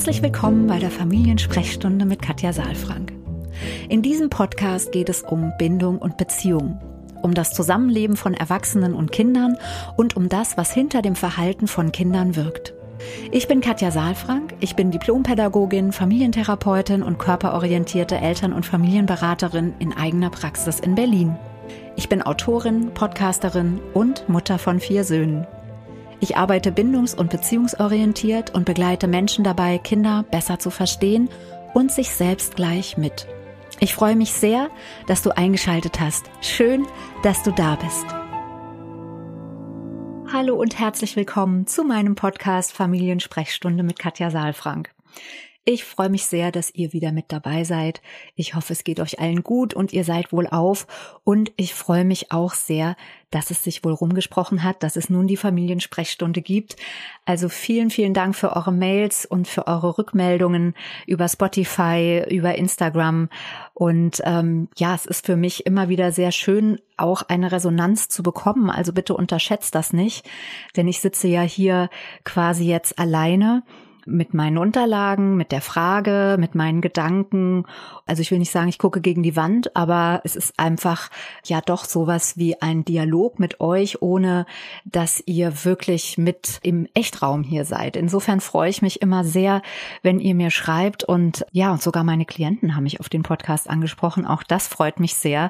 Herzlich willkommen bei der Familiensprechstunde mit Katja Saalfrank. In diesem Podcast geht es um Bindung und Beziehung, um das Zusammenleben von Erwachsenen und Kindern und um das, was hinter dem Verhalten von Kindern wirkt. Ich bin Katja Saalfrank, ich bin Diplompädagogin, Familientherapeutin und körperorientierte Eltern- und Familienberaterin in eigener Praxis in Berlin. Ich bin Autorin, Podcasterin und Mutter von 4 Söhnen. Ich arbeite bindungs- und beziehungsorientiert und begleite Menschen dabei, Kinder besser zu verstehen und sich selbst gleich mit. Ich freue mich sehr, dass du eingeschaltet hast. Schön, dass du da bist. Hallo und herzlich willkommen zu meinem Podcast Familiensprechstunde mit Katja Saalfrank. Ich freue mich sehr, dass ihr wieder mit dabei seid. Ich hoffe, es geht euch allen gut und ihr seid wohlauf. Und ich freue mich auch sehr, dass es sich wohl rumgesprochen hat, dass es nun die Familiensprechstunde gibt. Also vielen, vielen Dank für eure Mails und für eure Rückmeldungen über Spotify, über Instagram. Und es ist für mich immer wieder sehr schön, auch eine Resonanz zu bekommen. Also bitte unterschätzt das nicht, denn ich sitze ja hier quasi jetzt alleine mit meinen Unterlagen, mit der Frage, mit meinen Gedanken. Also ich will nicht sagen, ich gucke gegen die Wand, aber es ist einfach ja doch sowas wie ein Dialog mit euch, ohne dass ihr wirklich mit im Echtraum hier seid. Insofern freue ich mich immer sehr, wenn ihr mir schreibt und sogar meine Klienten haben mich auf den Podcast angesprochen. Auch das freut mich sehr.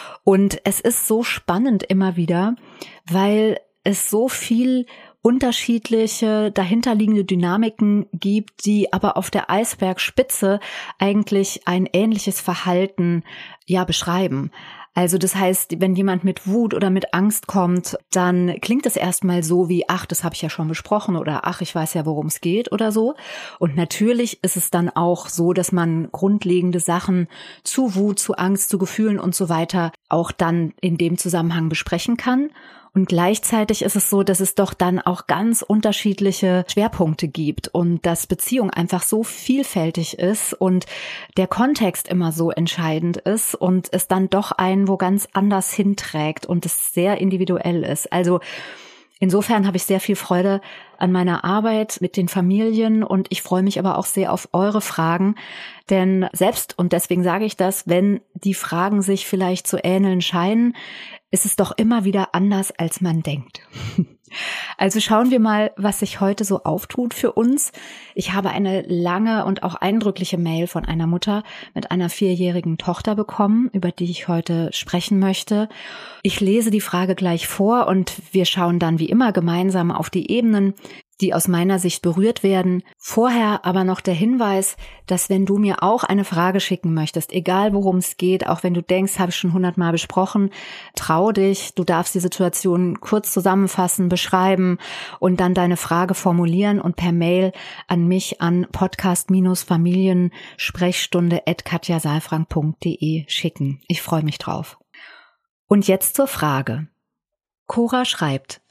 Und es ist so spannend immer wieder, weil es so viel unterschiedliche dahinterliegende Dynamiken gibt, die aber auf der Eisbergspitze eigentlich ein ähnliches Verhalten beschreiben. Also das heißt, wenn jemand mit Wut oder mit Angst kommt, dann klingt es erstmal so wie, ach, das habe ich ja schon besprochen oder ach, ich weiß ja, worum es geht oder so. Und natürlich ist es dann auch so, dass man grundlegende Sachen zu Wut, zu Angst, zu Gefühlen und so weiter auch dann in dem Zusammenhang besprechen kann. Und gleichzeitig ist es so, dass es doch dann auch ganz unterschiedliche Schwerpunkte gibt und dass Beziehung einfach so vielfältig ist und der Kontext immer so entscheidend ist und es dann doch einen wo ganz anders hinträgt und es sehr individuell ist. Also insofern habe ich sehr viel Freude an meiner Arbeit mit den Familien und ich freue mich aber auch sehr auf eure Fragen, denn selbst, und deswegen sage ich das, wenn die Fragen sich vielleicht zu ähneln scheinen, ist es doch immer wieder anders, als man denkt. Also schauen wir mal, was sich heute so auftut für uns. Ich habe eine lange und auch eindrückliche Mail von einer Mutter mit einer 4-jährigen Tochter bekommen, über die ich heute sprechen möchte. Ich lese die Frage gleich vor und wir schauen dann wie immer gemeinsam auf die Ebenen, die aus meiner Sicht berührt werden. Vorher aber noch der Hinweis, dass wenn du mir auch eine Frage schicken möchtest, egal worum es geht, auch wenn du denkst, habe ich schon 100-mal besprochen, trau dich, du darfst die Situation kurz zusammenfassen, beschreiben und dann deine Frage formulieren und per Mail an mich an podcast-familiensprechstunde@katjasaalfrank.de schicken. Ich freue mich drauf. Und jetzt zur Frage. Cora schreibt: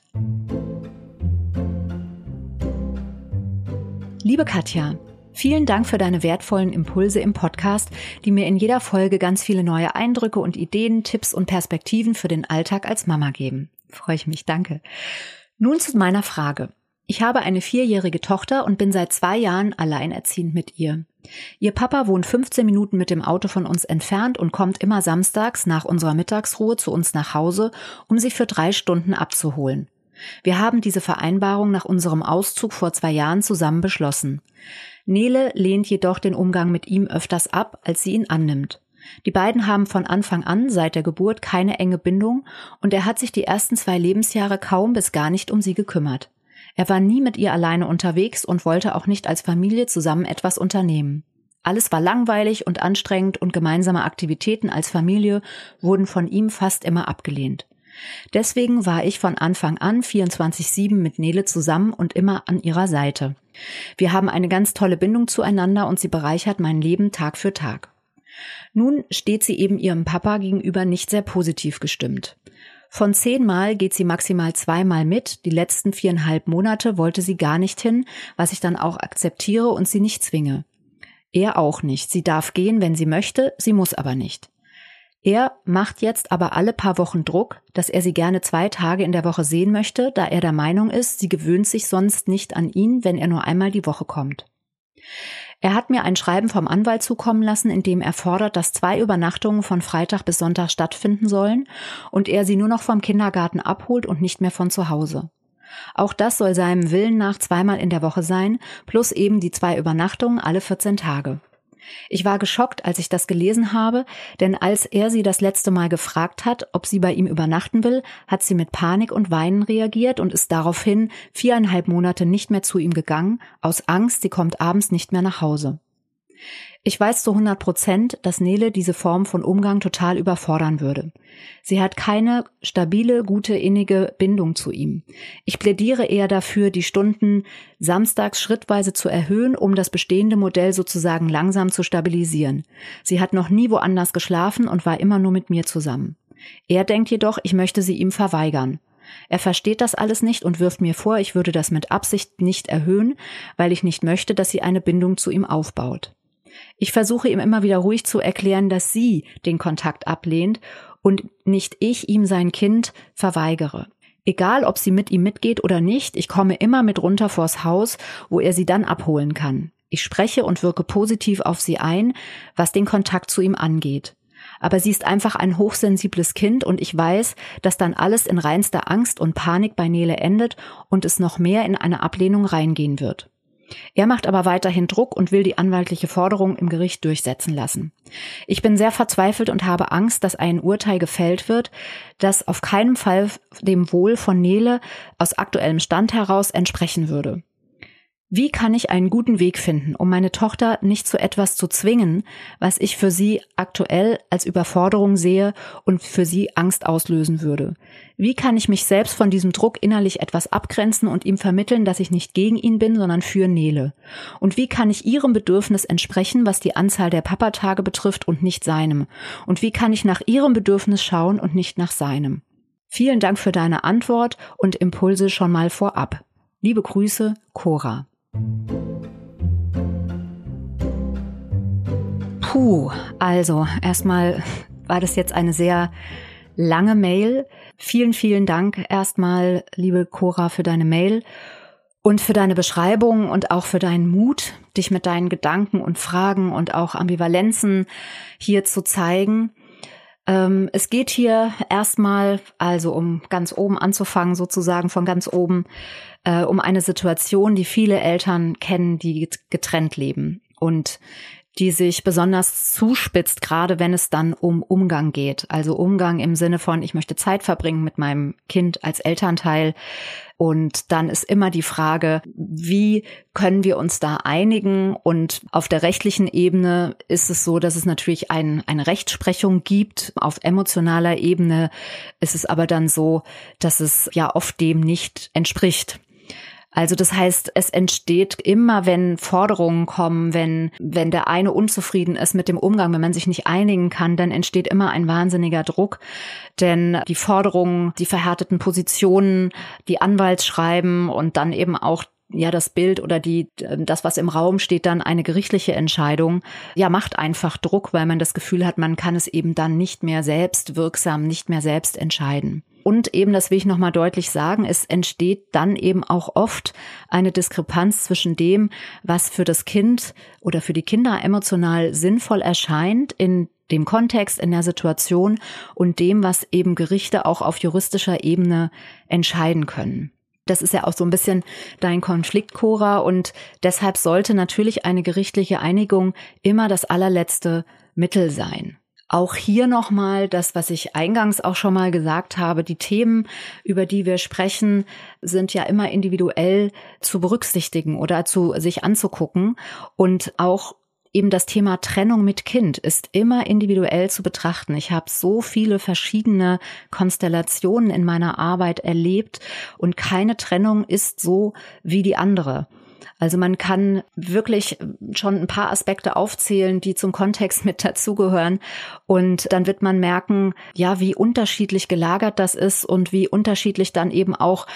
Liebe Katja, vielen Dank für deine wertvollen Impulse im Podcast, die mir in jeder Folge ganz viele neue Eindrücke und Ideen, Tipps und Perspektiven für den Alltag als Mama geben. Freue ich mich, danke. Nun zu meiner Frage. Ich habe eine 4-jährige Tochter und bin seit 2 Jahren alleinerziehend mit ihr. Ihr Papa wohnt 15 Minuten mit dem Auto von uns entfernt und kommt immer samstags nach unserer Mittagsruhe zu uns nach Hause, um sie für 3 Stunden abzuholen. Wir haben diese Vereinbarung nach unserem Auszug vor 2 Jahren zusammen beschlossen. Nele lehnt jedoch den Umgang mit ihm öfters ab, als sie ihn annimmt. Die beiden haben von Anfang an seit der Geburt keine enge Bindung und er hat sich die ersten 2 Lebensjahre kaum bis gar nicht um sie gekümmert. Er war nie mit ihr alleine unterwegs und wollte auch nicht als Familie zusammen etwas unternehmen. Alles war langweilig und anstrengend und gemeinsame Aktivitäten als Familie wurden von ihm fast immer abgelehnt. Deswegen war ich von Anfang an 24/7 mit Nele zusammen und immer an ihrer Seite. Wir haben eine ganz tolle Bindung zueinander und sie bereichert mein Leben Tag für Tag. Nun steht sie eben ihrem Papa gegenüber nicht sehr positiv gestimmt. Von 10 Mal geht sie maximal 2 Mal mit, die letzten 4,5 Monate wollte sie gar nicht hin, was ich dann auch akzeptiere und sie nicht zwinge. Er auch nicht, sie darf gehen, wenn sie möchte, sie muss aber nicht. Er macht jetzt aber alle paar Wochen Druck, dass er sie gerne 2 Tage in der Woche sehen möchte, da er der Meinung ist, sie gewöhnt sich sonst nicht an ihn, wenn er nur einmal die Woche kommt. Er hat mir ein Schreiben vom Anwalt zukommen lassen, in dem er fordert, dass 2 Übernachtungen von Freitag bis Sonntag stattfinden sollen und er sie nur noch vom Kindergarten abholt und nicht mehr von zu Hause. Auch das soll seinem Willen nach 2-mal in der Woche sein, plus eben die 2 Übernachtungen alle 14 Tage. Ich war geschockt, als ich das gelesen habe, denn als er sie das letzte Mal gefragt hat, ob sie bei ihm übernachten will, hat sie mit Panik und Weinen reagiert und ist daraufhin 4,5 Monate nicht mehr zu ihm gegangen, aus Angst, sie kommt abends nicht mehr nach Hause. Ich weiß zu 100%, dass Nele diese Form von Umgang total überfordern würde. Sie hat keine stabile, gute, innige Bindung zu ihm. Ich plädiere eher dafür, die Stunden samstags schrittweise zu erhöhen, um das bestehende Modell sozusagen langsam zu stabilisieren. Sie hat noch nie woanders geschlafen und war immer nur mit mir zusammen. Er denkt jedoch, ich möchte sie ihm verweigern. Er versteht das alles nicht und wirft mir vor, ich würde das mit Absicht nicht erhöhen, weil ich nicht möchte, dass sie eine Bindung zu ihm aufbaut. Ich versuche ihm immer wieder ruhig zu erklären, dass sie den Kontakt ablehnt und nicht ich ihm sein Kind verweigere. Egal, ob sie mit ihm mitgeht oder nicht, ich komme immer mit runter vors Haus, wo er sie dann abholen kann. Ich spreche und wirke positiv auf sie ein, was den Kontakt zu ihm angeht. Aber sie ist einfach ein hochsensibles Kind und ich weiß, dass dann alles in reinster Angst und Panik bei Nele endet und es noch mehr in eine Ablehnung reingehen wird. Er macht aber weiterhin Druck und will die anwaltliche Forderung im Gericht durchsetzen lassen. Ich bin sehr verzweifelt und habe Angst, dass ein Urteil gefällt wird, das auf keinen Fall dem Wohl von Nele aus aktuellem Stand heraus entsprechen würde. Wie kann ich einen guten Weg finden, um meine Tochter nicht zu etwas zu zwingen, was ich für sie aktuell als Überforderung sehe und für sie Angst auslösen würde? Wie kann ich mich selbst von diesem Druck innerlich etwas abgrenzen und ihm vermitteln, dass ich nicht gegen ihn bin, sondern für Nele? Und wie kann ich ihrem Bedürfnis entsprechen, was die Anzahl der Papatage betrifft und nicht seinem? Und wie kann ich nach ihrem Bedürfnis schauen und nicht nach seinem? Vielen Dank für deine Antwort und Impulse schon mal vorab. Liebe Grüße, Cora. Also erstmal war das jetzt eine sehr lange Mail. Vielen, vielen Dank erstmal, liebe Cora, für deine Mail und für deine Beschreibung und auch für deinen Mut, dich mit deinen Gedanken und Fragen und auch Ambivalenzen hier zu zeigen. Es geht hier erstmal, also um ganz oben anzufangen, sozusagen von ganz oben, um eine Situation, die viele Eltern kennen, die getrennt leben und die sich besonders zuspitzt, gerade wenn es dann um Umgang geht. Also Umgang im Sinne von, ich möchte Zeit verbringen mit meinem Kind als Elternteil. Und dann ist immer die Frage, wie können wir uns da einigen? Und auf der rechtlichen Ebene ist es so, dass es natürlich eine Rechtsprechung gibt. Auf emotionaler Ebene ist es aber dann so, dass es ja oft dem nicht entspricht. Also das heißt, es entsteht immer, wenn Forderungen kommen, wenn der eine unzufrieden ist mit dem Umgang, wenn man sich nicht einigen kann, dann entsteht immer ein wahnsinniger Druck. Denn die Forderungen, die verhärteten Positionen, die Anwaltsschreiben und dann eben auch das Bild oder das, was im Raum steht, dann eine gerichtliche Entscheidung, macht einfach Druck, weil man das Gefühl hat, man kann es eben dann nicht mehr selbst wirksam, nicht mehr selbst entscheiden. Und eben, das will ich nochmal deutlich sagen, es entsteht dann eben auch oft eine Diskrepanz zwischen dem, was für das Kind oder für die Kinder emotional sinnvoll erscheint in dem Kontext, in der Situation und dem, was eben Gerichte auch auf juristischer Ebene entscheiden können. Das ist ja auch so ein bisschen dein Konflikt, Cora, und deshalb sollte natürlich eine gerichtliche Einigung immer das allerletzte Mittel sein. Auch hier nochmal das, was ich eingangs auch schon mal gesagt habe, die Themen, über die wir sprechen, sind ja immer individuell zu berücksichtigen oder sich anzugucken. Und auch eben das Thema Trennung mit Kind ist immer individuell zu betrachten. Ich habe so viele verschiedene Konstellationen in meiner Arbeit erlebt und keine Trennung ist so wie die andere. Also man kann wirklich schon ein paar Aspekte aufzählen, die zum Kontext mit dazugehören. Und dann wird man merken, wie unterschiedlich gelagert das ist und wie unterschiedlich dann eben auch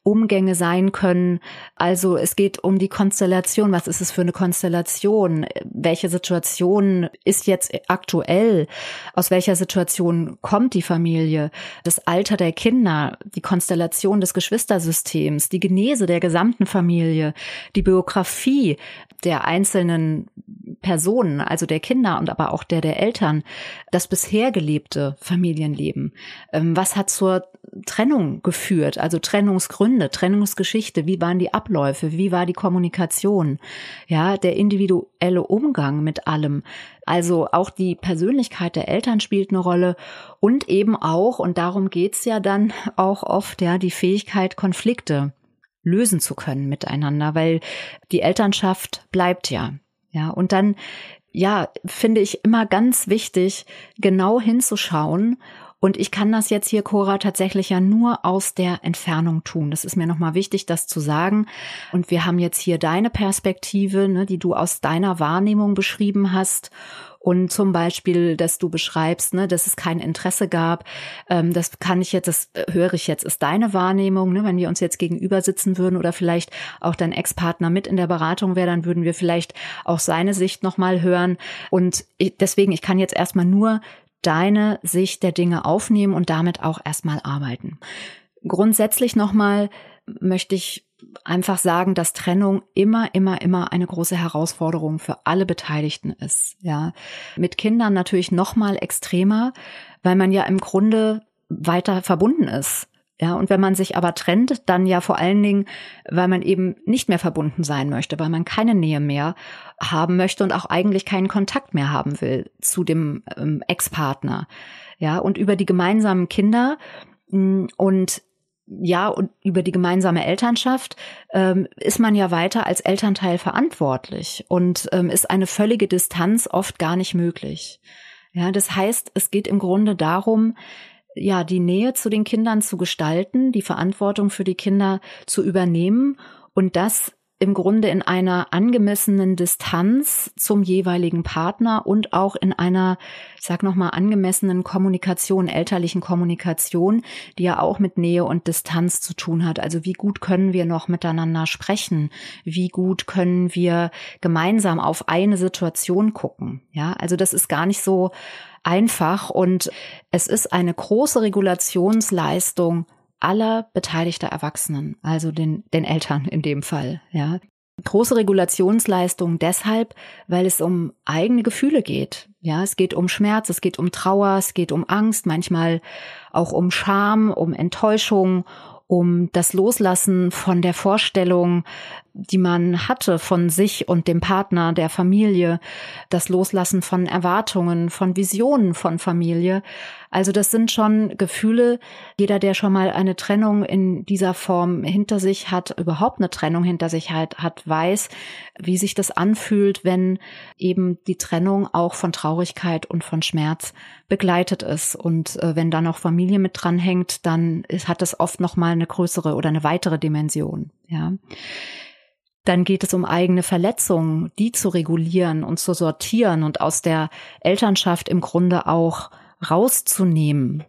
Umgänge sein können. Also es geht um die Konstellation. Was ist es für eine Konstellation? Welche Situation ist jetzt aktuell? Aus welcher Situation kommt die Familie? Das Alter der Kinder, die Konstellation des Geschwistersystems, die Genese der gesamten Familie, die Biografie der einzelnen Personen, also der Kinder und aber auch der Eltern, das bisher gelebte Familienleben. Was hat zur Trennung geführt? Also Trennungsgründe, Trennungsgeschichte, wie waren die Abläufe, wie war die Kommunikation? Ja, der individuelle Umgang mit allem. Also auch die Persönlichkeit der Eltern spielt eine Rolle und eben auch, und darum geht's ja dann auch oft, ja, die Fähigkeit, Konflikte lösen zu können miteinander, weil die Elternschaft bleibt ja. Ja, und dann, ja, finde ich immer ganz wichtig, genau hinzuschauen. Und ich kann das jetzt hier, Cora, tatsächlich ja nur aus der Entfernung tun. Das ist mir nochmal wichtig, das zu sagen. Und wir haben jetzt hier deine Perspektive, ne, die du aus deiner Wahrnehmung beschrieben hast. Und zum Beispiel, dass du beschreibst, ne, dass es kein Interesse gab. Das höre ich jetzt, ist deine Wahrnehmung. Ne, wenn wir uns jetzt gegenüber sitzen würden oder vielleicht auch dein Ex-Partner mit in der Beratung wäre, dann würden wir vielleicht auch seine Sicht nochmal hören. Und deswegen, ich kann jetzt erstmal nur deine Sicht der Dinge aufnehmen und damit auch erstmal arbeiten. Grundsätzlich nochmal möchte ich einfach sagen, dass Trennung immer eine große Herausforderung für alle Beteiligten ist. Ja, mit Kindern natürlich nochmal extremer, weil man ja im Grunde weiter verbunden ist. Ja, und wenn man sich aber trennt, dann ja vor allen Dingen, weil man eben nicht mehr verbunden sein möchte, weil man keine Nähe mehr haben möchte und auch eigentlich keinen Kontakt mehr haben will zu dem Ex-Partner. Ja, und über die gemeinsamen Kinder und über die gemeinsame Elternschaft ist man ja weiter als Elternteil verantwortlich und ist eine völlige Distanz oft gar nicht möglich. Ja, das heißt, es geht im Grunde darum, ja, die Nähe zu den Kindern zu gestalten, die Verantwortung für die Kinder zu übernehmen und das im Grunde in einer angemessenen Distanz zum jeweiligen Partner und auch in einer, ich sag nochmal, angemessenen Kommunikation, elterlichen Kommunikation, die ja auch mit Nähe und Distanz zu tun hat. Also wie gut können wir noch miteinander sprechen? Wie gut können wir gemeinsam auf eine Situation gucken? Ja, also das ist gar nicht so einfach und es ist eine große Regulationsleistung aller beteiligter Erwachsenen, also den Eltern in dem Fall, ja. Große Regulationsleistung deshalb, weil es um eigene Gefühle geht. Ja, es geht um Schmerz, es geht um Trauer, es geht um Angst, manchmal auch um Scham, um Enttäuschung, um das Loslassen von der Vorstellung, die man hatte von sich und dem Partner, der Familie, das Loslassen von Erwartungen, von Visionen von Familie. Also das sind schon Gefühle, jeder, der schon mal eine Trennung in dieser Form hinter sich hat, überhaupt eine Trennung hinter sich hat, weiß, wie sich das anfühlt, wenn eben die Trennung auch von Traurigkeit und von Schmerz begleitet ist. Und wenn da noch Familie mit dran hängt, dann hat das oft noch mal eine größere oder eine weitere Dimension, ja. Dann geht es um eigene Verletzungen, die zu regulieren und zu sortieren und aus der Elternschaft im Grunde auch rauszunehmen.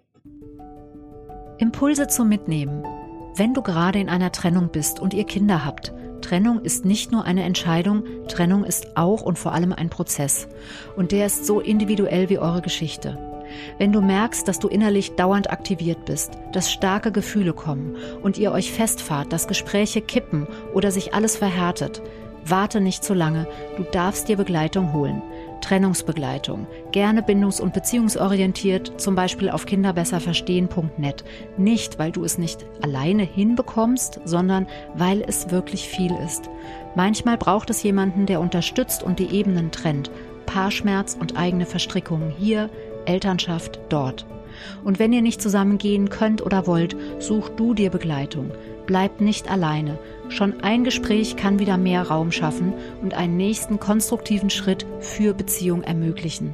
Impulse zum Mitnehmen. Wenn du gerade in einer Trennung bist und ihr Kinder habt, Trennung ist nicht nur eine Entscheidung, Trennung ist auch und vor allem ein Prozess. Und der ist so individuell wie eure Geschichte. Wenn du merkst, dass du innerlich dauernd aktiviert bist, dass starke Gefühle kommen und ihr euch festfahrt, dass Gespräche kippen oder sich alles verhärtet, warte nicht zu lange, du darfst dir Begleitung holen. Trennungsbegleitung, gerne bindungs- und beziehungsorientiert, zum Beispiel auf kinderbesserverstehen.net. Nicht, weil du es nicht alleine hinbekommst, sondern weil es wirklich viel ist. Manchmal braucht es jemanden, der unterstützt und die Ebenen trennt. Paarschmerz und eigene Verstrickungen hier, Elternschaft dort. Und wenn ihr nicht zusammen gehen könnt oder wollt, such du dir Begleitung. Bleibt nicht alleine. Schon ein Gespräch kann wieder mehr Raum schaffen und einen nächsten konstruktiven Schritt für Beziehung ermöglichen.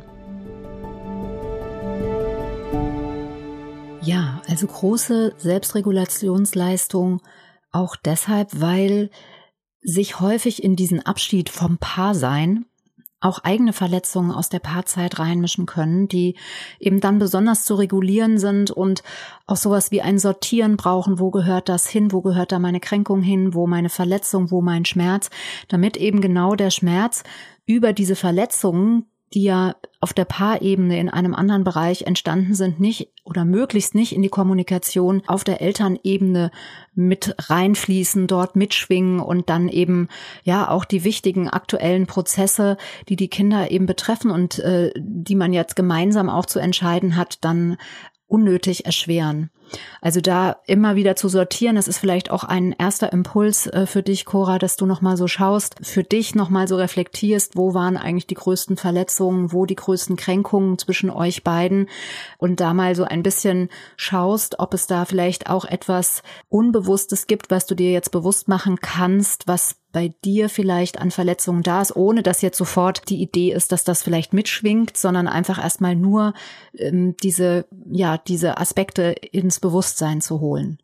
Ja, also große Selbstregulationsleistung auch deshalb, weil sich häufig in diesen Abschied vom Paarsein auch eigene Verletzungen aus der Paarzeit reinmischen können, die eben dann besonders zu regulieren sind und auch sowas wie ein Sortieren brauchen. Wo gehört das hin? Wo gehört da meine Kränkung hin? Wo meine Verletzung? Wo mein Schmerz? Damit eben genau der Schmerz über diese Verletzungen, die ja auf der Paarebene in einem anderen Bereich entstanden sind, nicht oder möglichst nicht in die Kommunikation auf der Elternebene mit reinfließen, dort mitschwingen und dann eben ja auch die wichtigen aktuellen Prozesse, die die Kinder eben betreffen und die man jetzt gemeinsam auch zu entscheiden hat, dann unnötig erschweren. Also da immer wieder zu sortieren, das ist vielleicht auch ein erster Impuls für dich, Cora, dass du nochmal so schaust, für dich nochmal so reflektierst, wo waren eigentlich die größten Verletzungen, wo die größten Kränkungen zwischen euch beiden und da mal so ein bisschen schaust, ob es da vielleicht auch etwas Unbewusstes gibt, was du dir jetzt bewusst machen kannst, was bei dir vielleicht an Verletzungen da ist, ohne dass jetzt sofort die Idee ist, dass das vielleicht mitschwingt, sondern einfach erstmal nur diese Aspekte ins Bewusstsein zu holen.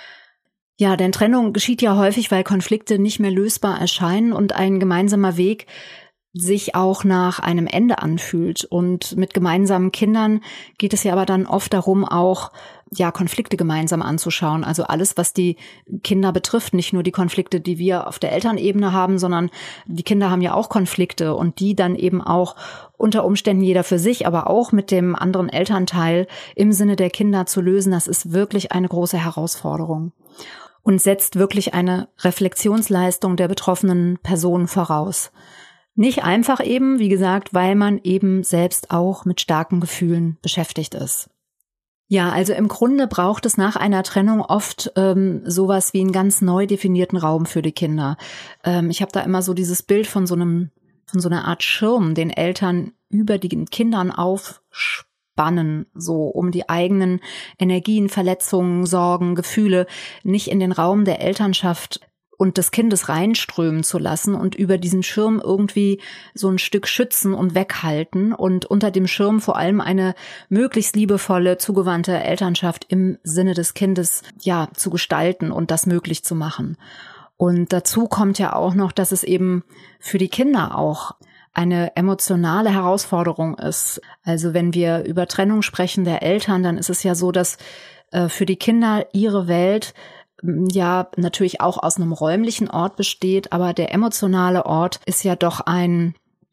Ja, denn Trennung geschieht ja häufig, weil Konflikte nicht mehr lösbar erscheinen und ein gemeinsamer Weg sich auch nach einem Ende anfühlt. Und mit gemeinsamen Kindern geht es ja aber dann oft darum, auch Konflikte gemeinsam anzuschauen. Also alles, was die Kinder betrifft, nicht nur die Konflikte, die wir auf der Elternebene haben, sondern die Kinder haben ja auch Konflikte und die dann eben auch unter Umständen jeder für sich, aber auch mit dem anderen Elternteil im Sinne der Kinder zu lösen. Das ist wirklich eine große Herausforderung und setzt wirklich eine Reflexionsleistung der betroffenen Personen voraus. Nicht einfach eben, wie gesagt, weil man eben selbst auch mit starken Gefühlen beschäftigt ist. Ja, also im Grunde braucht es nach einer Trennung oft sowas wie einen ganz neu definierten Raum für die Kinder. Ich habe da immer so dieses Bild von so einer Art Schirm, den Eltern über die Kindern aufspannen, so um die eigenen Energien, Verletzungen, Sorgen, Gefühle nicht in den Raum der Elternschaft und des Kindes reinströmen zu lassen und über diesen Schirm irgendwie so ein Stück schützen und weghalten und unter dem Schirm vor allem eine möglichst liebevolle, zugewandte Elternschaft im Sinne des Kindes zu gestalten und das möglich zu machen. Und dazu kommt ja auch noch, dass es eben für die Kinder auch eine emotionale Herausforderung ist. Also wenn wir über Trennung sprechen der Eltern, dann ist es ja so, dass für die Kinder ihre Welt natürlich auch aus einem räumlichen Ort besteht, aber der emotionale Ort ist ja doch eine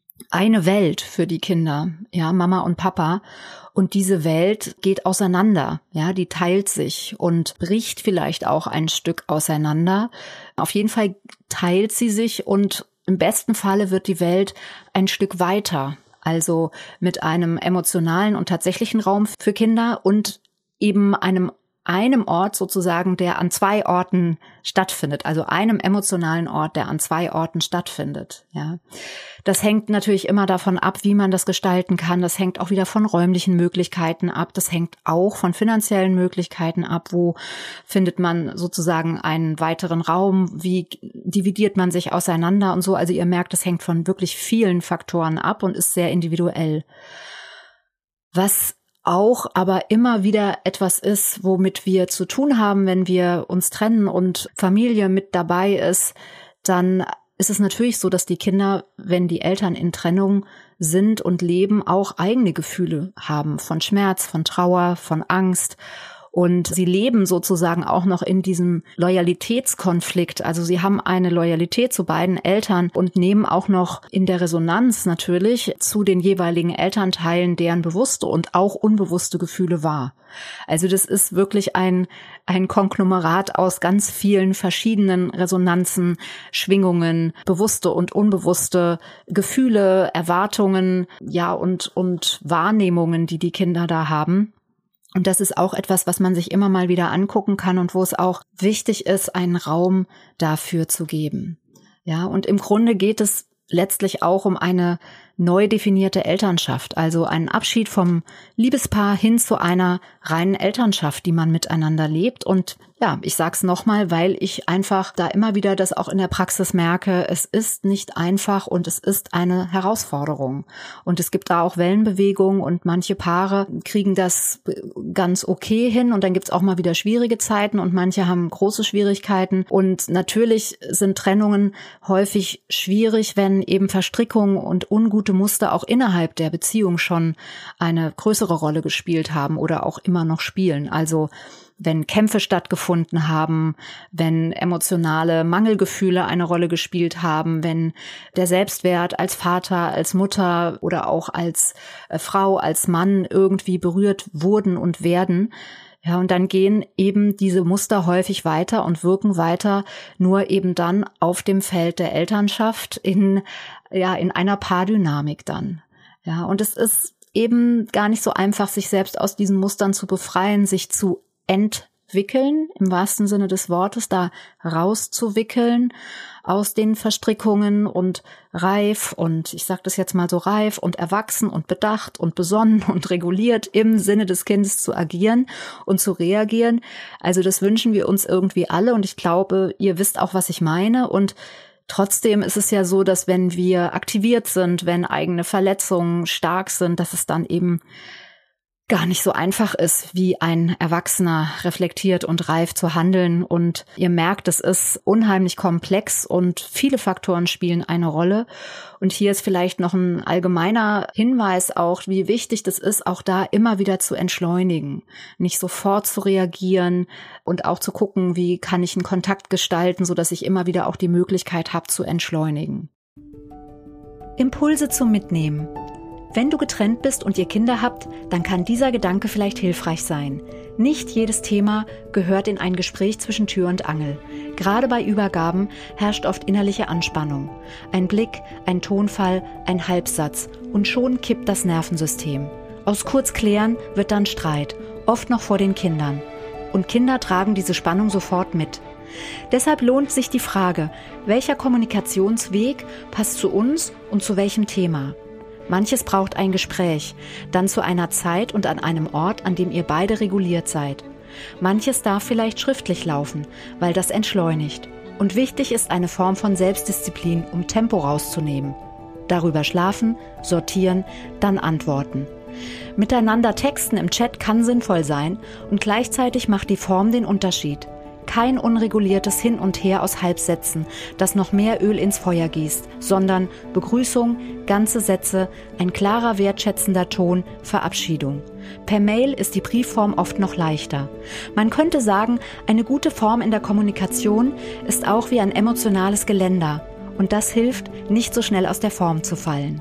Welt für die Kinder, Mama und Papa. Und diese Welt geht auseinander, die teilt sich und bricht vielleicht auch ein Stück auseinander. Auf jeden Fall teilt sie sich und im besten Falle wird die Welt ein Stück weiter, also mit einem emotionalen und tatsächlichen Raum für Kinder und eben einem Ort sozusagen, der an zwei Orten stattfindet, also einem emotionalen Ort, der an zwei Orten stattfindet. Ja, das hängt natürlich immer davon ab, wie man das gestalten kann. Das hängt auch wieder von räumlichen Möglichkeiten ab. Das hängt auch von finanziellen Möglichkeiten ab. Wo findet man sozusagen einen weiteren Raum? Wie dividiert man sich auseinander und so? Also ihr merkt, das hängt von wirklich vielen Faktoren ab und ist sehr individuell. Was auch aber immer wieder etwas ist, womit wir zu tun haben, wenn wir uns trennen und Familie mit dabei ist, dann ist es natürlich so, dass die Kinder, wenn die Eltern in Trennung sind und leben, auch eigene Gefühle haben von Schmerz, von Trauer, von Angst. Und sie leben sozusagen auch noch in diesem Loyalitätskonflikt. Also sie haben eine Loyalität zu beiden Eltern und nehmen auch noch in der Resonanz natürlich zu den jeweiligen Elternteilen deren bewusste und auch unbewusste Gefühle wahr. Also das ist wirklich ein Konglomerat aus ganz vielen verschiedenen Resonanzen, Schwingungen, bewusste und unbewusste Gefühle, Erwartungen, und Wahrnehmungen, die die Kinder da haben. Und das ist auch etwas, was man sich immer mal wieder angucken kann und wo es auch wichtig ist, einen Raum dafür zu geben. Ja, und im Grunde geht es letztlich auch um eine neu definierte Elternschaft, also einen Abschied vom Liebespaar hin zu einer reinen Elternschaft, die man miteinander lebt. Und ich sag's nochmal, weil ich einfach da immer wieder das auch in der Praxis merke, es ist nicht einfach und es ist eine Herausforderung. Und es gibt da auch Wellenbewegungen und manche Paare kriegen das ganz okay hin und dann gibt's auch mal wieder schwierige Zeiten und manche haben große Schwierigkeiten. Und natürlich sind Trennungen häufig schwierig, wenn eben Verstrickungen und ungute gute Muster auch innerhalb der Beziehung schon eine größere Rolle gespielt haben oder auch immer noch spielen. Also wenn Kämpfe stattgefunden haben, wenn emotionale Mangelgefühle eine Rolle gespielt haben, wenn der Selbstwert als Vater, als Mutter oder auch als Frau, als Mann irgendwie berührt wurden und werden. Ja, und dann gehen eben diese Muster häufig weiter und wirken weiter, nur eben dann auf dem Feld der Elternschaft in einer Paardynamik dann. Ja, und es ist eben gar nicht so einfach, sich selbst aus diesen Mustern zu befreien, sich zu entwickeln, im wahrsten Sinne des Wortes, da rauszuwickeln aus den Verstrickungen und reif und ich sage das jetzt mal so reif und erwachsen und bedacht und besonnen und reguliert im Sinne des Kindes zu agieren und zu reagieren. Also das wünschen wir uns irgendwie alle und ich glaube, ihr wisst auch, was ich meine und trotzdem ist es ja so, dass wenn wir aktiviert sind, wenn eigene Verletzungen stark sind, dass es dann eben gar nicht so einfach ist, wie ein Erwachsener reflektiert und reif zu handeln. Und ihr merkt, es ist unheimlich komplex und viele Faktoren spielen eine Rolle. Und hier ist vielleicht noch ein allgemeiner Hinweis auch, wie wichtig das ist, auch da immer wieder zu entschleunigen, nicht sofort zu reagieren und auch zu gucken, wie kann ich einen Kontakt gestalten, sodass ich immer wieder auch die Möglichkeit habe zu entschleunigen. Impulse zum Mitnehmen. Wenn du getrennt bist und ihr Kinder habt, dann kann dieser Gedanke vielleicht hilfreich sein. Nicht jedes Thema gehört in ein Gespräch zwischen Tür und Angel. Gerade bei Übergaben herrscht oft innerliche Anspannung. Ein Blick, ein Tonfall, ein Halbsatz und schon kippt das Nervensystem. Aus Kurzklären wird dann Streit, oft noch vor den Kindern. Und Kinder tragen diese Spannung sofort mit. Deshalb lohnt sich die Frage, welcher Kommunikationsweg passt zu uns und zu welchem Thema? Manches braucht ein Gespräch, dann zu einer Zeit und an einem Ort, an dem ihr beide reguliert seid. Manches darf vielleicht schriftlich laufen, weil das entschleunigt. Und wichtig ist eine Form von Selbstdisziplin, um Tempo rauszunehmen. Darüber schlafen, sortieren, dann antworten. Miteinander texten im Chat kann sinnvoll sein und gleichzeitig macht die Form den Unterschied. Kein unreguliertes Hin und Her aus Halbsätzen, das noch mehr Öl ins Feuer gießt, sondern Begrüßung, ganze Sätze, ein klarer, wertschätzender Ton, Verabschiedung. Per Mail ist die Briefform oft noch leichter. Man könnte sagen, eine gute Form in der Kommunikation ist auch wie ein emotionales Geländer. Und das hilft, nicht so schnell aus der Form zu fallen.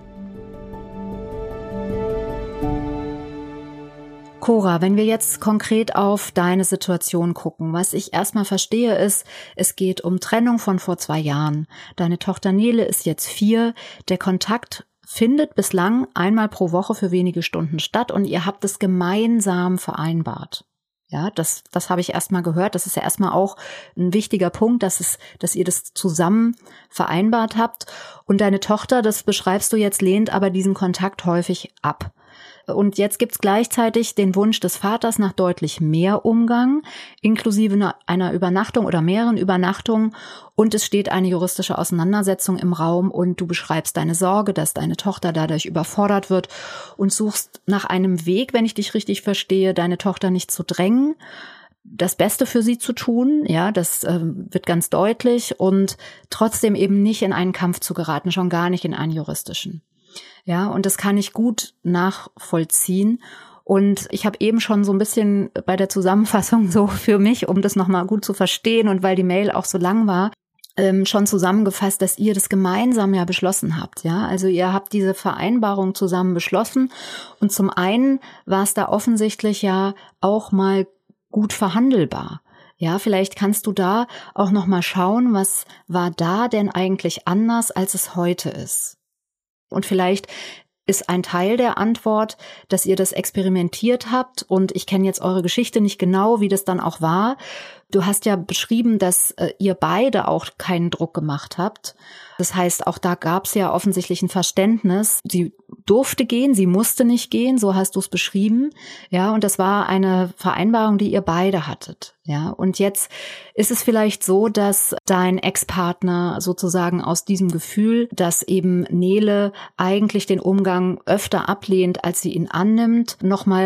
Cora, wenn wir jetzt konkret auf deine Situation gucken, was ich erstmal verstehe ist, es geht um Trennung von vor 2 Jahren. Deine Tochter Nele ist jetzt 4. Der Kontakt findet bislang einmal pro Woche für wenige Stunden statt und ihr habt es gemeinsam vereinbart. Ja, das habe ich erstmal gehört. Das ist ja erstmal auch ein wichtiger Punkt, dass ihr das zusammen vereinbart habt. Und deine Tochter, das beschreibst du jetzt, lehnt aber diesen Kontakt häufig ab. Und jetzt gibt's gleichzeitig den Wunsch des Vaters nach deutlich mehr Umgang, inklusive einer Übernachtung oder mehreren Übernachtungen. Und es steht eine juristische Auseinandersetzung im Raum und du beschreibst deine Sorge, dass deine Tochter dadurch überfordert wird und suchst nach einem Weg, wenn ich dich richtig verstehe, deine Tochter nicht zu drängen, das Beste für sie zu tun, ja, das wird ganz deutlich und trotzdem eben nicht in einen Kampf zu geraten, schon gar nicht in einen juristischen. Ja, und das kann ich gut nachvollziehen. Und ich habe eben schon so ein bisschen bei der Zusammenfassung so für mich, um das nochmal gut zu verstehen und weil die Mail auch so lang war, schon zusammengefasst, dass ihr das gemeinsam ja beschlossen habt. Ja, also ihr habt diese Vereinbarung zusammen beschlossen. Und zum einen war es da offensichtlich ja auch mal gut verhandelbar. Ja, vielleicht kannst du da auch nochmal schauen, was war da denn eigentlich anders, als es heute ist. Und vielleicht ist ein Teil der Antwort, dass ihr das experimentiert habt und ich kenne jetzt eure Geschichte nicht genau, wie das dann auch war. Du hast ja beschrieben, dass ihr beide auch keinen Druck gemacht habt. Das heißt, auch da gab es ja offensichtlich ein Verständnis. Sie durfte gehen, sie musste nicht gehen, so hast du es beschrieben. Ja, und das war eine Vereinbarung, die ihr beide hattet. Ja, und jetzt ist es vielleicht so, dass dein Ex-Partner sozusagen aus diesem Gefühl, dass eben Nele eigentlich den Umgang öfter ablehnt, als sie ihn annimmt, nochmal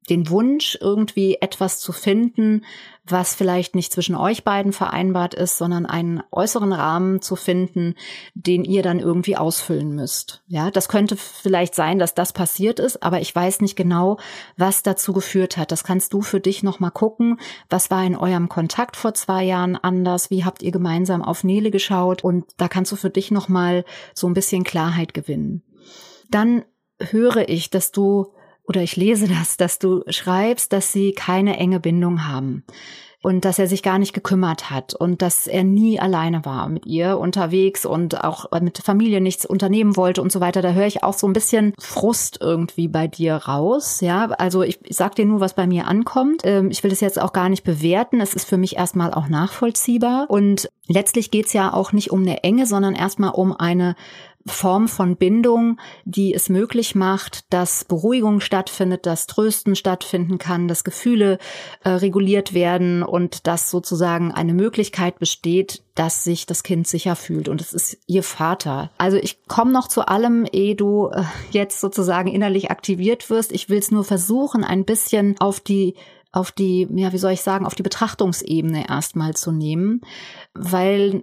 den Wunsch, irgendwie etwas zu finden, was vielleicht nicht zwischen euch beiden vereinbart ist, sondern einen äußeren Rahmen zu finden, den ihr dann irgendwie ausfüllen müsst. Ja, das könnte vielleicht sein, dass das passiert ist, aber ich weiß nicht genau, was dazu geführt hat. Das kannst du für dich nochmal gucken. Was war in eurem Kontakt vor 2 Jahren anders? Wie habt ihr gemeinsam auf Nele geschaut? Und da kannst du für dich nochmal so ein bisschen Klarheit gewinnen. Dann höre ich, ich lese das, dass du schreibst, dass sie keine enge Bindung haben und dass er sich gar nicht gekümmert hat und dass er nie alleine war mit ihr unterwegs und auch mit der Familie nichts unternehmen wollte und so weiter. Da höre ich auch so ein bisschen Frust irgendwie bei dir raus. Ja, also ich sag dir nur, was bei mir ankommt. Ich will das jetzt auch gar nicht bewerten. Es ist für mich erstmal auch nachvollziehbar und letztlich geht's ja auch nicht um eine Enge, sondern erstmal um eine Form von Bindung, die es möglich macht, dass Beruhigung stattfindet, dass Trösten stattfinden kann, dass Gefühle reguliert werden und dass sozusagen eine Möglichkeit besteht, dass sich das Kind sicher fühlt. Und es ist ihr Vater. Also ich komme noch zu allem, ehe du jetzt sozusagen innerlich aktiviert wirst. Ich will es nur versuchen, ein bisschen auf die Betrachtungsebene erstmal zu nehmen, weil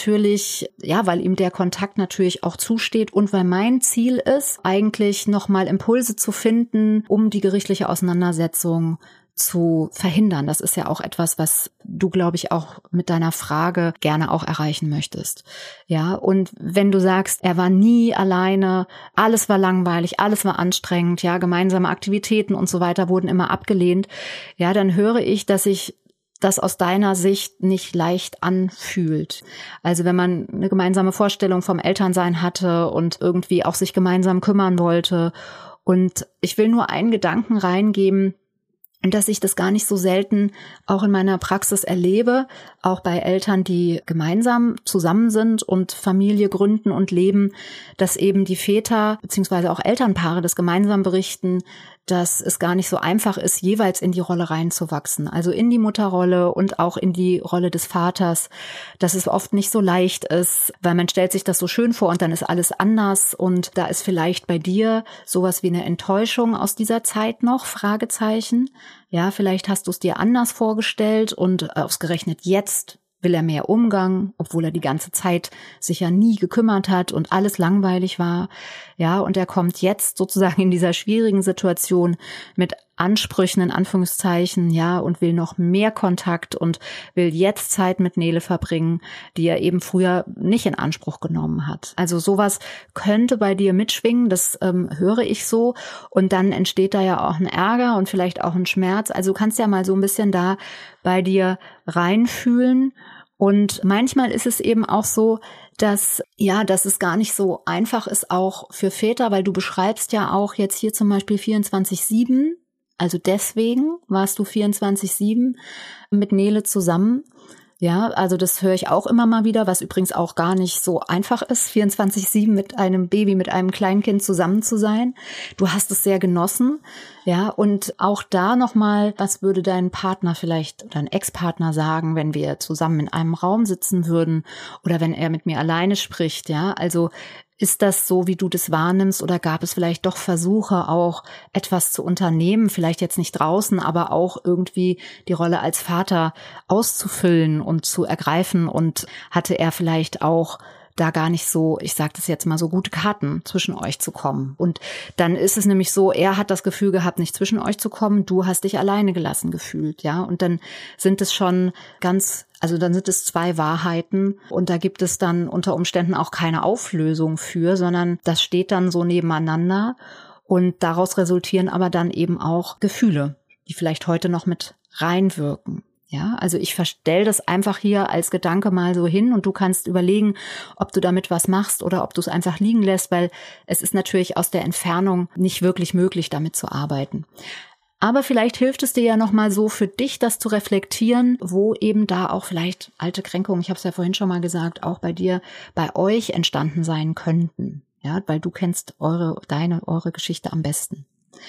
ihm der Kontakt natürlich auch zusteht und weil mein Ziel ist, eigentlich nochmal Impulse zu finden, um die gerichtliche Auseinandersetzung zu verhindern. Das ist ja auch etwas, was du, glaube ich, auch mit deiner Frage gerne auch erreichen möchtest. Ja, und wenn du sagst, er war nie alleine, alles war langweilig, alles war anstrengend, ja, gemeinsame Aktivitäten und so weiter wurden immer abgelehnt, ja, dann höre ich, dass sich das aus deiner Sicht nicht leicht anfühlt. Also wenn man eine gemeinsame Vorstellung vom Elternsein hatte und irgendwie auch sich gemeinsam kümmern wollte. Und ich will nur einen Gedanken reingeben, dass ich das gar nicht so selten auch in meiner Praxis erlebe, auch bei Eltern, die gemeinsam zusammen sind und Familie gründen und leben, dass eben die Väter beziehungsweise auch Elternpaare das gemeinsam berichten, dass es gar nicht so einfach ist, jeweils in die Rolle reinzuwachsen, also in die Mutterrolle und auch in die Rolle des Vaters, dass es oft nicht so leicht ist, weil man stellt sich das so schön vor und dann ist alles anders und da ist vielleicht bei dir sowas wie eine Enttäuschung aus dieser Zeit noch, Fragezeichen. Ja, vielleicht hast du es dir anders vorgestellt und ausgerechnet jetzt will er mehr Umgang, obwohl er die ganze Zeit sich ja nie gekümmert hat und alles langweilig war. Ja, und er kommt jetzt sozusagen in dieser schwierigen Situation mit Ansprüchen in Anführungszeichen, ja, und will noch mehr Kontakt und will jetzt Zeit mit Nele verbringen, die er eben früher nicht in Anspruch genommen hat. Also sowas könnte bei dir mitschwingen, das höre ich so. Und dann entsteht da ja auch ein Ärger und vielleicht auch ein Schmerz. Also du kannst ja mal so ein bisschen da bei dir reinfühlen. Und manchmal ist es eben auch so, dass es gar nicht so einfach ist, auch für Väter, weil du beschreibst ja auch jetzt hier zum Beispiel 24/7, also deswegen warst du 24/7 mit Nele zusammen. Ja, also das höre ich auch immer mal wieder, was übrigens auch gar nicht so einfach ist, 24/7 mit einem Baby, mit einem Kleinkind zusammen zu sein. Du hast es sehr genossen, ja, und auch da nochmal, was würde dein Partner vielleicht oder ein Ex-Partner sagen, wenn wir zusammen in einem Raum sitzen würden oder wenn er mit mir alleine spricht, ja, also ist das so, wie du das wahrnimmst, oder gab es vielleicht doch Versuche, auch etwas zu unternehmen, vielleicht jetzt nicht draußen, aber auch irgendwie die Rolle als Vater auszufüllen und zu ergreifen, und hatte er vielleicht auch da gar nicht so, ich sage das jetzt mal, so gute Karten zwischen euch zu kommen. Und dann ist es nämlich so, er hat das Gefühl gehabt, nicht zwischen euch zu kommen, du hast dich alleine gelassen gefühlt, ja. Und dann sind es schon dann sind es 2 Wahrheiten und da gibt es dann unter Umständen auch keine Auflösung für, sondern das steht dann so nebeneinander und daraus resultieren aber dann eben auch Gefühle, die vielleicht heute noch mit reinwirken. Ja, also ich verstell das einfach hier als Gedanke mal so hin und du kannst überlegen, ob du damit was machst oder ob du es einfach liegen lässt, weil es ist natürlich aus der Entfernung nicht wirklich möglich, damit zu arbeiten. Aber vielleicht hilft es dir ja nochmal so für dich, das zu reflektieren, wo eben da auch vielleicht alte Kränkungen, ich habe es ja vorhin schon mal gesagt, auch bei euch entstanden sein könnten. Ja, weil du kennst eure Geschichte am besten.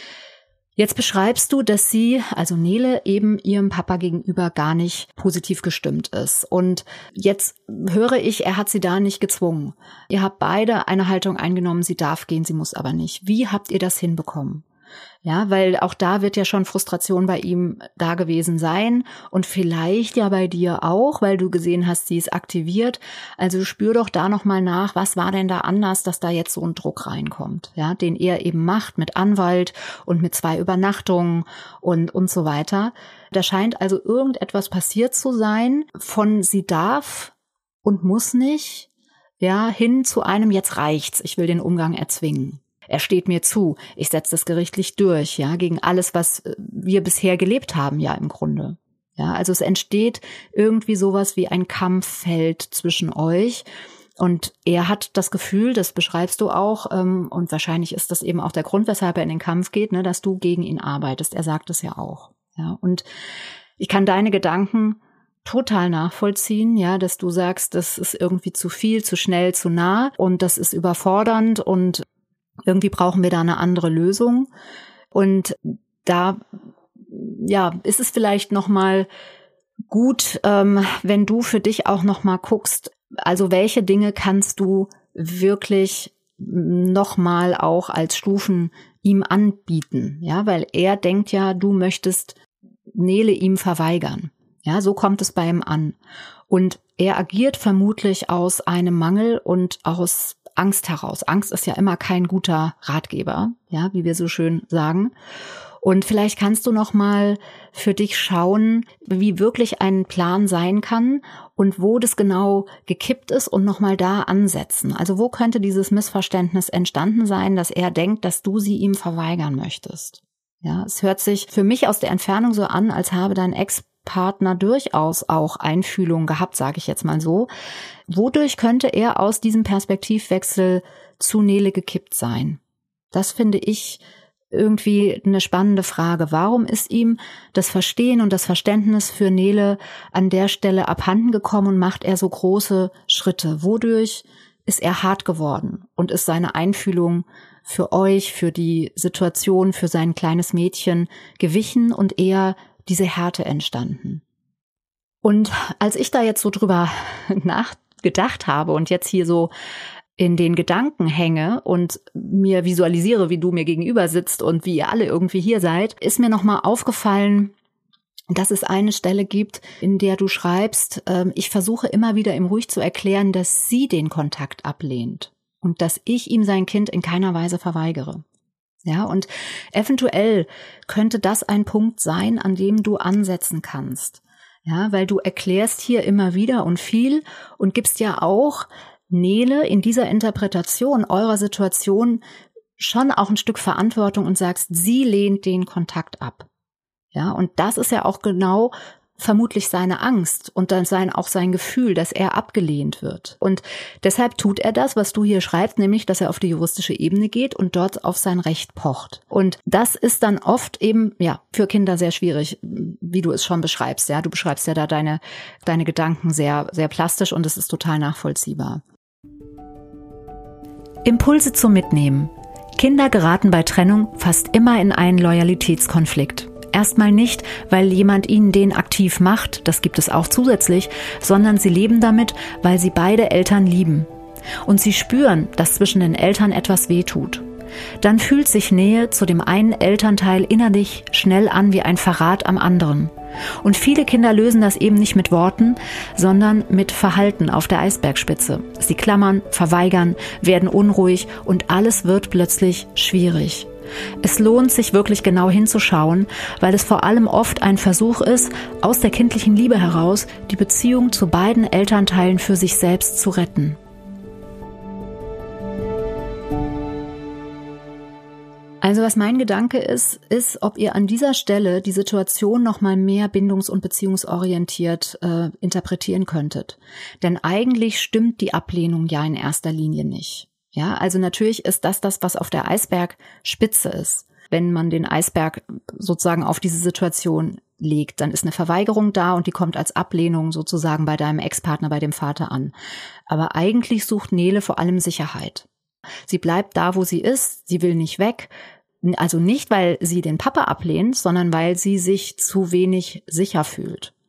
Jetzt beschreibst du, dass sie, also Nele, eben ihrem Papa gegenüber gar nicht positiv gestimmt ist. Und jetzt höre ich, er hat sie da nicht gezwungen. Ihr habt beide eine Haltung eingenommen, sie darf gehen, sie muss aber nicht. Wie habt ihr das hinbekommen? Ja, weil auch da wird ja schon Frustration bei ihm da gewesen sein und vielleicht ja bei dir auch, weil du gesehen hast, sie ist aktiviert. Also spür doch da nochmal nach, was war denn da anders, dass da jetzt so ein Druck reinkommt, ja, den er eben macht mit Anwalt und mit 2 Übernachtungen und so weiter. Da scheint also irgendetwas passiert zu sein, von sie darf und muss nicht, ja, hin zu einem jetzt reicht's, ich will den Umgang erzwingen. Er steht mir zu, ich setze das gerichtlich durch, ja, gegen alles, was wir bisher gelebt haben, ja, im Grunde. Ja, also es entsteht irgendwie sowas wie ein Kampffeld zwischen euch und er hat das Gefühl, das beschreibst du auch, und wahrscheinlich ist das eben auch der Grund, weshalb er in den Kampf geht, ne, dass du gegen ihn arbeitest. Er sagt es ja auch, ja, und ich kann deine Gedanken total nachvollziehen, ja, dass du sagst, das ist irgendwie zu viel, zu schnell, zu nah und das ist überfordernd und irgendwie brauchen wir da eine andere Lösung. Und da, ja, ist es vielleicht nochmal gut, wenn du für dich auch nochmal guckst, also welche Dinge kannst du wirklich nochmal auch als Stufen ihm anbieten, ja, weil er denkt ja, du möchtest Nele ihm verweigern. Ja, so kommt es bei ihm an. Und er agiert vermutlich aus einem Mangel und aus Angst heraus. Angst ist ja immer kein guter Ratgeber, ja, wie wir so schön sagen. Und vielleicht kannst du noch mal für dich schauen, wie wirklich ein Plan sein kann und wo das genau gekippt ist und noch mal da ansetzen. Also wo könnte dieses Missverständnis entstanden sein, dass er denkt, dass du sie ihm verweigern möchtest? Ja, es hört sich für mich aus der Entfernung so an, als habe dein Ex-Partner durchaus auch Einfühlung gehabt, sage ich jetzt mal so. Wodurch könnte er aus diesem Perspektivwechsel zu Nele gekippt sein? Das finde ich irgendwie eine spannende Frage. Warum ist ihm das Verstehen und das Verständnis für Nele an der Stelle abhanden gekommen und macht er so große Schritte? Wodurch ist er hart geworden und ist seine Einfühlung für euch, für die Situation, für sein kleines Mädchen gewichen und eher diese Härte entstanden? Und als ich da jetzt so drüber nachgedacht habe und jetzt hier so in den Gedanken hänge und mir visualisiere, wie du mir gegenüber sitzt und wie ihr alle irgendwie hier seid, ist mir nochmal aufgefallen, dass es eine Stelle gibt, in der du schreibst, ich versuche immer wieder ihm ruhig zu erklären, dass sie den Kontakt ablehnt und dass ich ihm sein Kind in keiner Weise verweigere. Ja, und eventuell könnte das ein Punkt sein, an dem du ansetzen kannst. Ja, weil du erklärst hier immer wieder und viel und gibst ja auch Nele in dieser Interpretation eurer Situation schon auch ein Stück Verantwortung und sagst, sie lehnt den Kontakt ab. Ja, und das ist ja auch genau vermutlich seine Angst und dann auch sein Gefühl, dass er abgelehnt wird. Und deshalb tut er das, was du hier schreibst, nämlich, dass er auf die juristische Ebene geht und dort auf sein Recht pocht. Und das ist dann oft eben, ja, für Kinder sehr schwierig, wie du es schon beschreibst. Ja, du beschreibst ja da deine Gedanken sehr, sehr plastisch und es ist total nachvollziehbar. Impulse zum Mitnehmen. Kinder geraten bei Trennung fast immer in einen Loyalitätskonflikt. Erstmal nicht, weil jemand ihnen den aktiv macht, das gibt es auch zusätzlich, sondern sie leben damit, weil sie beide Eltern lieben. Und sie spüren, dass zwischen den Eltern etwas wehtut. Dann fühlt sich Nähe zu dem einen Elternteil innerlich schnell an wie ein Verrat am anderen. Und viele Kinder lösen das eben nicht mit Worten, sondern mit Verhalten auf der Eisbergspitze. Sie klammern, verweigern, werden unruhig und alles wird plötzlich schwierig. Es lohnt sich wirklich genau hinzuschauen, weil es vor allem oft ein Versuch ist, aus der kindlichen Liebe heraus die Beziehung zu beiden Elternteilen für sich selbst zu retten. Also was mein Gedanke ist, ob ihr an dieser Stelle die Situation noch mal mehr bindungs- und beziehungsorientiert interpretieren könntet. Denn eigentlich stimmt die Ablehnung ja in erster Linie nicht. Ja, also natürlich ist das, was auf der Eisbergspitze ist. Wenn man den Eisberg sozusagen auf diese Situation legt, dann ist eine Verweigerung da und die kommt als Ablehnung sozusagen bei deinem Ex-Partner, bei dem Vater an. Aber eigentlich sucht Nele vor allem Sicherheit. Sie bleibt da, wo sie ist, sie will nicht weg. Also nicht, weil sie den Papa ablehnt, sondern weil sie sich zu wenig sicher fühlt.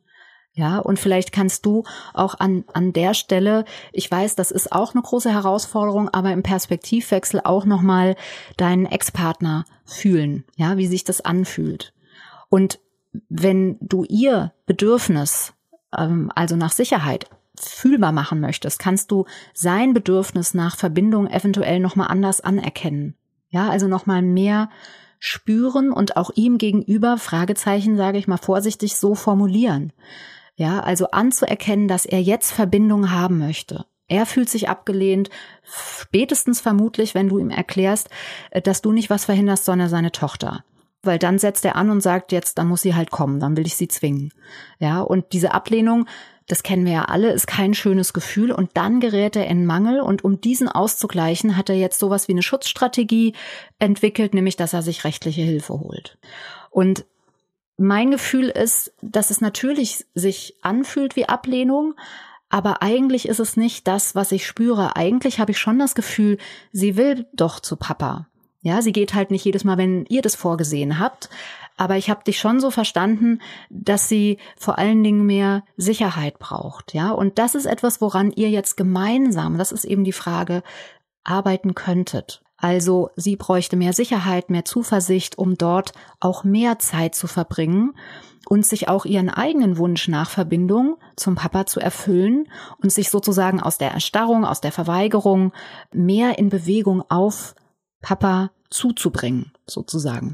Ja, und vielleicht kannst du auch an der Stelle, ich weiß, das ist auch eine große Herausforderung, aber im Perspektivwechsel auch nochmal deinen Ex-Partner fühlen, ja, wie sich das anfühlt. Und wenn du ihr Bedürfnis, also nach Sicherheit, fühlbar machen möchtest, kannst du sein Bedürfnis nach Verbindung eventuell nochmal anders anerkennen. Ja, also nochmal mehr spüren und auch ihm gegenüber, Fragezeichen, sage ich mal vorsichtig, so formulieren. Ja, also anzuerkennen, dass er jetzt Verbindung haben möchte. Er fühlt sich abgelehnt, spätestens vermutlich, wenn du ihm erklärst, dass du nicht was verhinderst, sondern seine Tochter. Weil dann setzt er an und sagt, jetzt, dann muss sie halt kommen, dann will ich sie zwingen. Ja, und diese Ablehnung, das kennen wir ja alle, ist kein schönes Gefühl. Und dann gerät er in Mangel. Und um diesen auszugleichen, hat er jetzt sowas wie eine Schutzstrategie entwickelt, nämlich, dass er sich rechtliche Hilfe holt. Und mein Gefühl ist, dass es natürlich sich anfühlt wie Ablehnung, aber eigentlich ist es nicht das, was ich spüre. Eigentlich habe ich schon das Gefühl, sie will doch zu Papa. Ja, sie geht halt nicht jedes Mal, wenn ihr das vorgesehen habt. Aber ich habe dich schon so verstanden, dass sie vor allen Dingen mehr Sicherheit braucht. Ja, und das ist etwas, woran ihr jetzt gemeinsam, das ist eben die Frage, arbeiten könntet. Also sie bräuchte mehr Sicherheit, mehr Zuversicht, um dort auch mehr Zeit zu verbringen und sich auch ihren eigenen Wunsch nach Verbindung zum Papa zu erfüllen und sich sozusagen aus der Erstarrung, aus der Verweigerung mehr in Bewegung auf Papa zuzubringen, sozusagen.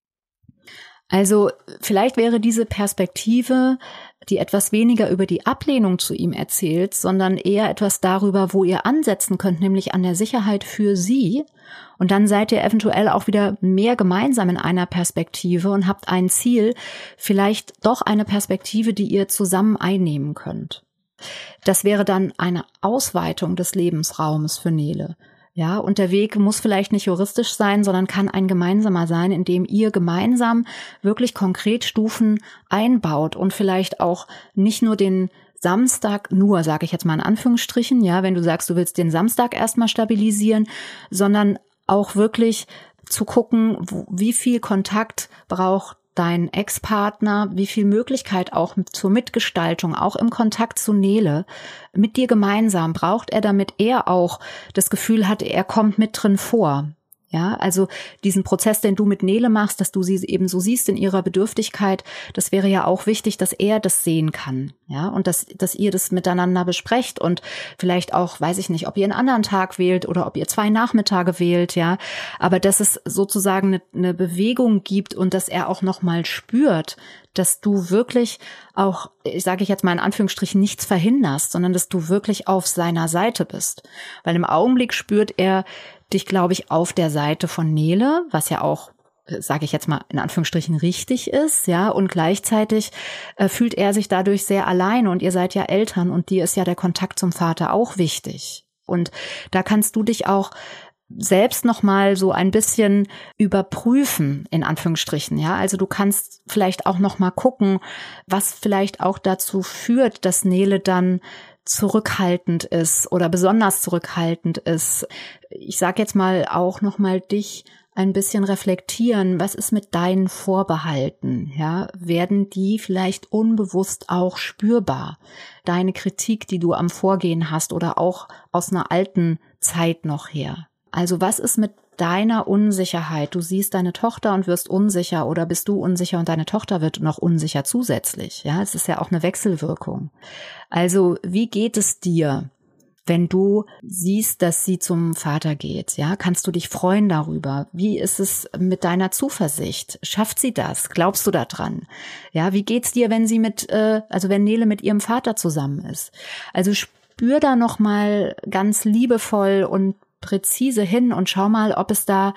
Also vielleicht wäre diese Perspektive, die etwas weniger über die Ablehnung zu ihm erzählt, sondern eher etwas darüber, wo ihr ansetzen könnt, nämlich an der Sicherheit für sie. Und dann seid ihr eventuell auch wieder mehr gemeinsam in einer Perspektive und habt ein Ziel, vielleicht doch eine Perspektive, die ihr zusammen einnehmen könnt. Das wäre dann eine Ausweitung des Lebensraumes für Nele. Ja, und der Weg muss vielleicht nicht juristisch sein, sondern kann ein gemeinsamer sein, in dem ihr gemeinsam wirklich konkret Stufen einbaut und vielleicht auch nicht nur den Samstag, sage ich jetzt mal in Anführungsstrichen, ja, wenn du sagst, du willst den Samstag erstmal stabilisieren, sondern auch wirklich zu gucken, wie viel Kontakt braucht dein Ex-Partner, wie viel Möglichkeit auch zur Mitgestaltung, auch im Kontakt zu Nele, mit dir gemeinsam braucht er, damit er auch das Gefühl hat, er kommt mit drin vor. Ja, also diesen Prozess, den du mit Nele machst, dass du sie eben so siehst in ihrer Bedürftigkeit, das wäre ja auch wichtig, dass er das sehen kann. Ja, und dass ihr das miteinander besprecht und vielleicht auch, weiß ich nicht, ob ihr einen anderen Tag wählt oder ob ihr 2 Nachmittage wählt, ja, aber dass es sozusagen eine Bewegung gibt und dass er auch nochmal spürt, dass du wirklich auch, sage ich jetzt mal in Anführungsstrichen, nichts verhinderst, sondern dass du wirklich auf seiner Seite bist. Weil im Augenblick spürt er dich, glaube ich, auf der Seite von Nele, was ja auch, sage ich jetzt mal in Anführungsstrichen, richtig ist, ja, und gleichzeitig fühlt er sich dadurch sehr alleine und ihr seid ja Eltern und dir ist ja der Kontakt zum Vater auch wichtig. Und da kannst du dich auch selbst noch mal so ein bisschen überprüfen, in Anführungsstrichen, ja. Also du kannst vielleicht auch noch mal gucken, was vielleicht auch dazu führt, dass Nele dann zurückhaltend ist oder besonders zurückhaltend ist. Ich sage jetzt mal auch noch mal dich ein bisschen reflektieren. Was ist mit deinen Vorbehalten? Ja, werden die vielleicht unbewusst auch spürbar? Deine Kritik, die du am Vorgehen hast oder auch aus einer alten Zeit noch her. Also was ist mit deiner Unsicherheit? Du siehst deine Tochter und wirst unsicher oder bist du unsicher und deine Tochter wird noch unsicher zusätzlich. Ja, es ist ja auch eine Wechselwirkung. Also wie geht es dir, wenn du siehst, dass sie zum Vater geht? Ja, kannst du dich freuen darüber? Wie ist es mit deiner Zuversicht? Schafft sie das? Glaubst du daran? Ja, wie geht's dir, wenn sie wenn Nele mit ihrem Vater zusammen ist? Also spür da noch mal ganz liebevoll und präzise hin und schau mal, ob es da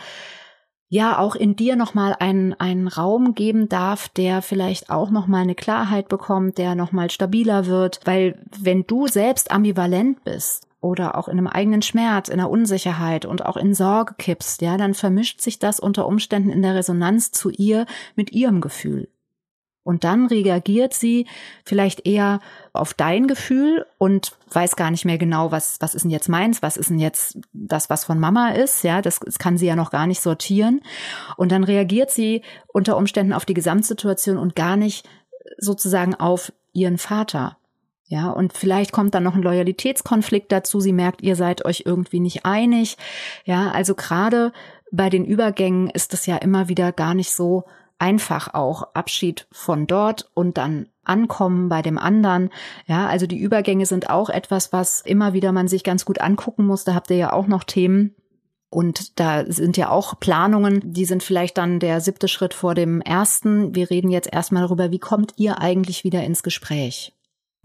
ja auch in dir nochmal einen Raum geben darf, der vielleicht auch nochmal eine Klarheit bekommt, der nochmal stabiler wird. Weil wenn du selbst ambivalent bist oder auch in einem eigenen Schmerz, in einer Unsicherheit und auch in Sorge kippst, ja, dann vermischt sich das unter Umständen in der Resonanz zu ihr mit ihrem Gefühl. Und dann reagiert sie vielleicht eher auf dein Gefühl und weiß gar nicht mehr genau, was ist denn jetzt meins, was ist denn jetzt das, was von Mama ist, ja, das kann sie ja noch gar nicht sortieren. Und dann reagiert sie unter Umständen auf die Gesamtsituation und gar nicht sozusagen auf ihren Vater. Ja, und vielleicht kommt dann noch ein Loyalitätskonflikt dazu. Sie merkt, ihr seid euch irgendwie nicht einig. Ja, also gerade bei den Übergängen ist es ja immer wieder gar nicht so einfach auch. Abschied von dort und dann Ankommen bei dem anderen. Ja, also die Übergänge sind auch etwas, was immer wieder man sich ganz gut angucken muss. Da habt ihr ja auch noch Themen. Und da sind ja auch Planungen, die sind vielleicht dann der 7. Schritt vor dem 1. Wir reden jetzt erstmal darüber, wie kommt ihr eigentlich wieder ins Gespräch?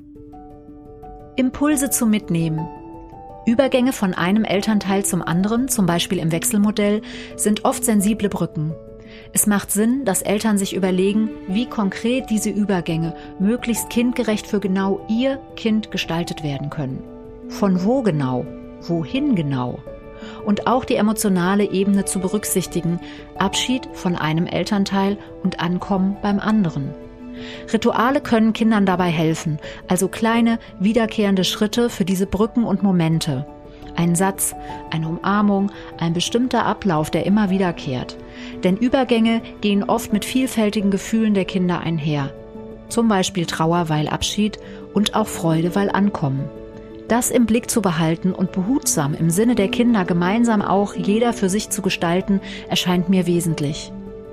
Impulse zum Mitnehmen. Übergänge von einem Elternteil zum anderen, zum Beispiel im Wechselmodell, sind oft sensible Brücken. Es macht Sinn, dass Eltern sich überlegen, wie konkret diese Übergänge möglichst kindgerecht für genau ihr Kind gestaltet werden können. Von wo genau? Wohin genau? Und auch die emotionale Ebene zu berücksichtigen, Abschied von einem Elternteil und Ankommen beim anderen. Rituale können Kindern dabei helfen, also kleine, wiederkehrende Schritte für diese Brücken und Momente. Ein Satz, eine Umarmung, ein bestimmter Ablauf, der immer wiederkehrt. Denn Übergänge gehen oft mit vielfältigen Gefühlen der Kinder einher. Zum Beispiel Trauer, weil Abschied und auch Freude, weil Ankommen. Das im Blick zu behalten und behutsam im Sinne der Kinder gemeinsam auch jeder für sich zu gestalten, erscheint mir wesentlich.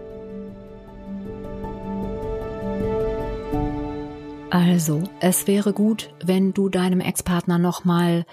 Also, es wäre gut, wenn du deinem Ex-Partner nochmal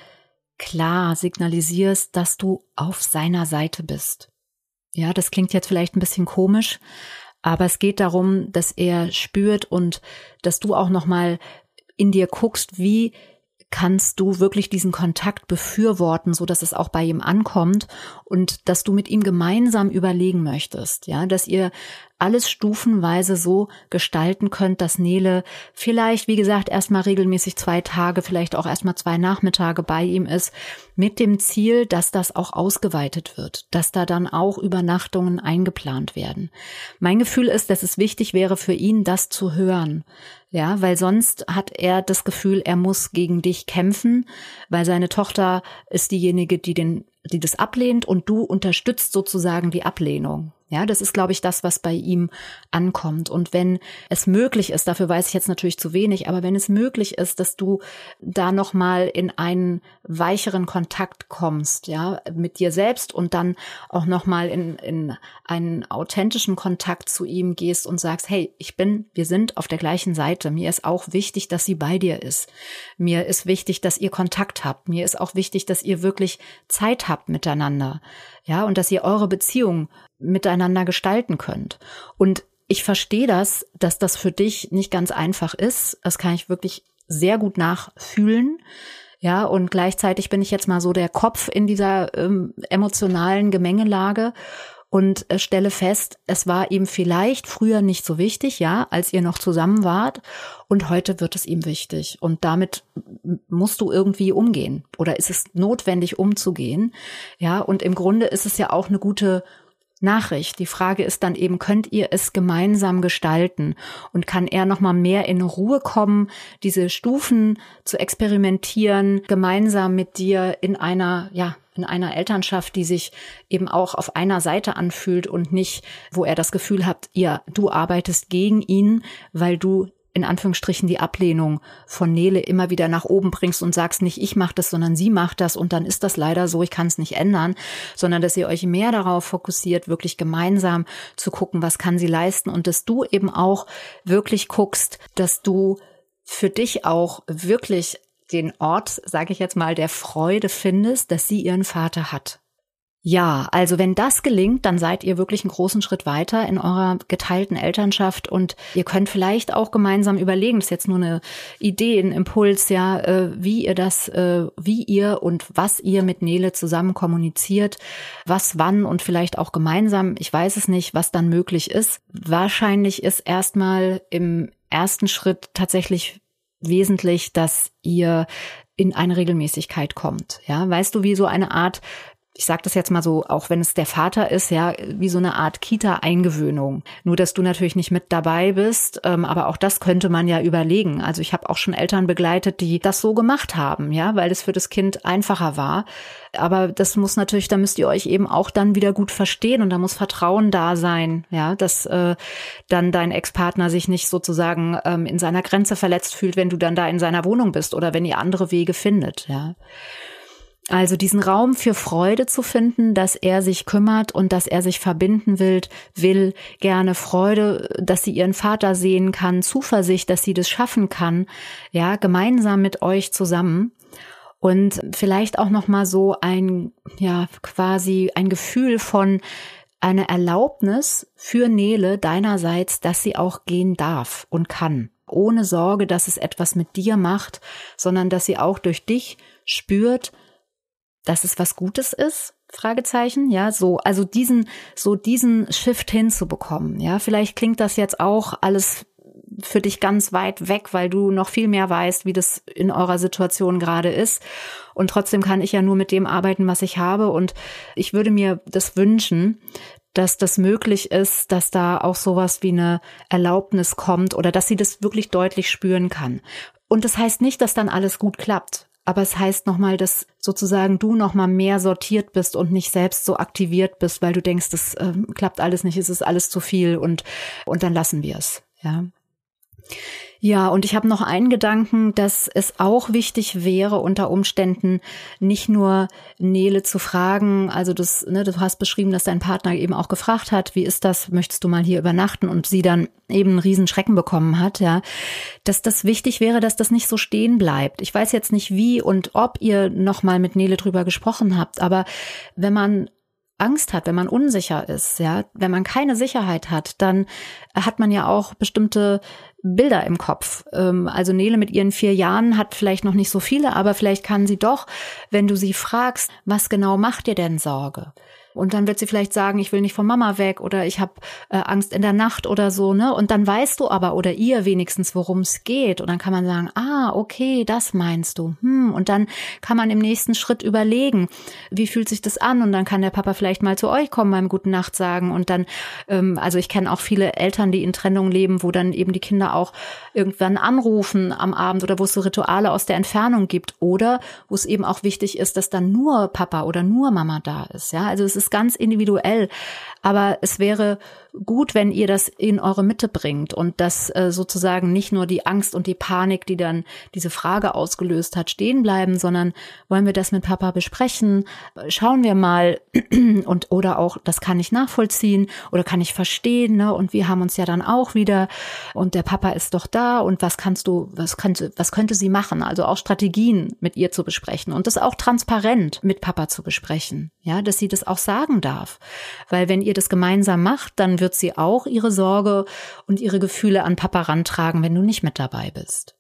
klar signalisierst, dass du auf seiner Seite bist. Ja, das klingt jetzt vielleicht ein bisschen komisch, aber es geht darum, dass er spürt und dass du auch nochmal in dir guckst, wie kannst du wirklich diesen Kontakt befürworten, so dass es auch bei ihm ankommt und dass du mit ihm gemeinsam überlegen möchtest, ja, dass ihr alles stufenweise so gestalten könnt, dass Nele vielleicht, wie gesagt, erstmal regelmäßig 2 Tage, vielleicht auch erstmal 2 Nachmittage bei ihm ist, mit dem Ziel, dass das auch ausgeweitet wird, dass da dann auch Übernachtungen eingeplant werden. Mein Gefühl ist, dass es wichtig wäre für ihn, das zu hören. Ja, weil sonst hat er das Gefühl, er muss gegen dich kämpfen, weil seine Tochter ist diejenige, die das ablehnt und du unterstützt sozusagen die Ablehnung. Ja, das ist, glaube ich, das, was bei ihm ankommt. Und wenn es möglich ist, dafür weiß ich jetzt natürlich zu wenig, aber wenn es möglich ist, dass du da nochmal in einen weicheren Kontakt kommst, ja, mit dir selbst und dann auch nochmal in einen authentischen Kontakt zu ihm gehst und sagst, hey, wir sind auf der gleichen Seite. Mir ist auch wichtig, dass sie bei dir ist. Mir ist wichtig, dass ihr Kontakt habt. Mir ist auch wichtig, dass ihr wirklich Zeit habt miteinander. Ja, und dass ihr eure Beziehung miteinander gestalten könnt. Und ich verstehe dass das für dich nicht ganz einfach ist. Das kann ich wirklich sehr gut nachfühlen. Ja, und gleichzeitig bin ich jetzt mal so der Kopf in dieser emotionalen Gemengelage und stelle fest, es war ihm vielleicht früher nicht so wichtig, ja, als ihr noch zusammen wart. Und heute wird es ihm wichtig. Und damit musst du irgendwie umgehen. Oder ist es notwendig, umzugehen? Ja, und im Grunde ist es ja auch eine gute Nachricht. Die Frage ist dann eben, könnt ihr es gemeinsam gestalten? Und kann er noch mal mehr in Ruhe kommen, diese Stufen zu experimentieren, gemeinsam mit dir in einer Elternschaft, die sich eben auch auf einer Seite anfühlt und nicht, wo er das Gefühl hat, du arbeitest gegen ihn, weil du in Anführungsstrichen die Ablehnung von Nele immer wieder nach oben bringst und sagst nicht, ich mache das, sondern sie macht das und dann ist das leider so, ich kann es nicht ändern, sondern dass ihr euch mehr darauf fokussiert, wirklich gemeinsam zu gucken, was kann sie leisten und dass du eben auch wirklich guckst, dass du für dich auch wirklich den Ort, sage ich jetzt mal, der Freude findest, dass sie ihren Vater hat. Ja, also wenn das gelingt, dann seid ihr wirklich einen großen Schritt weiter in eurer geteilten Elternschaft und ihr könnt vielleicht auch gemeinsam überlegen, das ist jetzt nur eine Idee, ein Impuls, ja, wie ihr und was ihr mit Nele zusammen kommuniziert, was wann und vielleicht auch gemeinsam, ich weiß es nicht, was dann möglich ist. Wahrscheinlich ist erstmal im ersten Schritt tatsächlich wesentlich, dass ihr in eine Regelmäßigkeit kommt. Ja, weißt du, wie so eine Art ich sage das jetzt mal so, auch wenn es der Vater ist, ja, wie so eine Art Kita-Eingewöhnung. Nur, dass du natürlich nicht mit dabei bist, aber auch das könnte man ja überlegen. Also ich habe auch schon Eltern begleitet, die das so gemacht haben, ja, weil es für das Kind einfacher war. Aber das muss natürlich, da müsst ihr euch eben auch dann wieder gut verstehen und da muss Vertrauen da sein, ja, dass dann dein Ex-Partner sich nicht sozusagen in seiner Grenze verletzt fühlt, wenn du dann da in seiner Wohnung bist oder wenn ihr andere Wege findet, ja. Also diesen Raum für Freude zu finden, dass er sich kümmert und dass er sich verbinden will gerne Freude, dass sie ihren Vater sehen kann, Zuversicht, dass sie das schaffen kann, ja, gemeinsam mit euch zusammen. Und vielleicht auch noch mal so quasi ein Gefühl von einer Erlaubnis für Nele deinerseits, dass sie auch gehen darf und kann. Ohne Sorge, dass es etwas mit dir macht, sondern dass sie auch durch dich spürt, dass es was Gutes ist, Fragezeichen, ja, also diesen Shift hinzubekommen, ja, vielleicht klingt das jetzt auch alles für dich ganz weit weg, weil du noch viel mehr weißt, wie das in eurer Situation gerade ist und trotzdem kann ich ja nur mit dem arbeiten, was ich habe und ich würde mir das wünschen, dass das möglich ist, dass da auch sowas wie eine Erlaubnis kommt oder dass sie das wirklich deutlich spüren kann. Und das heißt nicht, dass dann alles gut klappt. Aber es heißt nochmal, dass sozusagen du nochmal mehr sortiert bist und nicht selbst so aktiviert bist, weil du denkst, das klappt alles nicht, es ist alles zu viel und dann lassen wir es, ja. Ja, und ich habe noch einen Gedanken, dass es auch wichtig wäre, unter Umständen nicht nur Nele zu fragen, also du hast beschrieben, dass dein Partner eben auch gefragt hat, wie ist das, möchtest du mal hier übernachten und sie dann eben einen riesen Schrecken bekommen hat, ja, dass das wichtig wäre, dass das nicht so stehen bleibt. Ich weiß jetzt nicht wie und ob ihr noch mal mit Nele drüber gesprochen habt, aber wenn man Angst hat, wenn man unsicher ist, ja, wenn man keine Sicherheit hat, dann hat man ja auch bestimmte Bilder im Kopf. Also Nele mit ihren 4 Jahren hat vielleicht noch nicht so viele, aber vielleicht kann sie doch, wenn du sie fragst, was genau macht dir denn Sorge? Und dann wird sie vielleicht sagen, ich will nicht von Mama weg oder ich habe Angst in der Nacht oder so, ne? Und dann weißt du aber oder ihr wenigstens, worum es geht. Und dann kann man sagen, okay, das meinst du. Und dann kann man im nächsten Schritt überlegen, wie fühlt sich das an? Und dann kann der Papa vielleicht mal zu euch kommen, beim Guten Nacht sagen. Und dann, also ich kenne auch viele Eltern, die in Trennung leben, wo dann eben die Kinder auch irgendwann anrufen am Abend oder wo es so Rituale aus der Entfernung gibt. Oder wo es eben auch wichtig ist, dass dann nur Papa oder nur Mama da ist. Ja, also es ist ganz individuell, aber es wäre gut, wenn ihr das in eure Mitte bringt und dass sozusagen nicht nur die Angst und die Panik, die dann diese Frage ausgelöst hat, stehen bleiben, sondern wollen wir das mit Papa besprechen? Schauen wir mal oder auch, das kann ich nachvollziehen oder kann ich verstehen, ne? Und wir haben uns ja dann auch wieder und der Papa ist doch da und was könnte sie machen? Also auch Strategien mit ihr zu besprechen und das auch transparent mit Papa zu besprechen, ja, dass sie das auch sagen darf, weil wenn ihr das gemeinsam macht, dann wird sie auch ihre Sorge und ihre Gefühle an Papa rantragen, wenn du nicht mit dabei bist.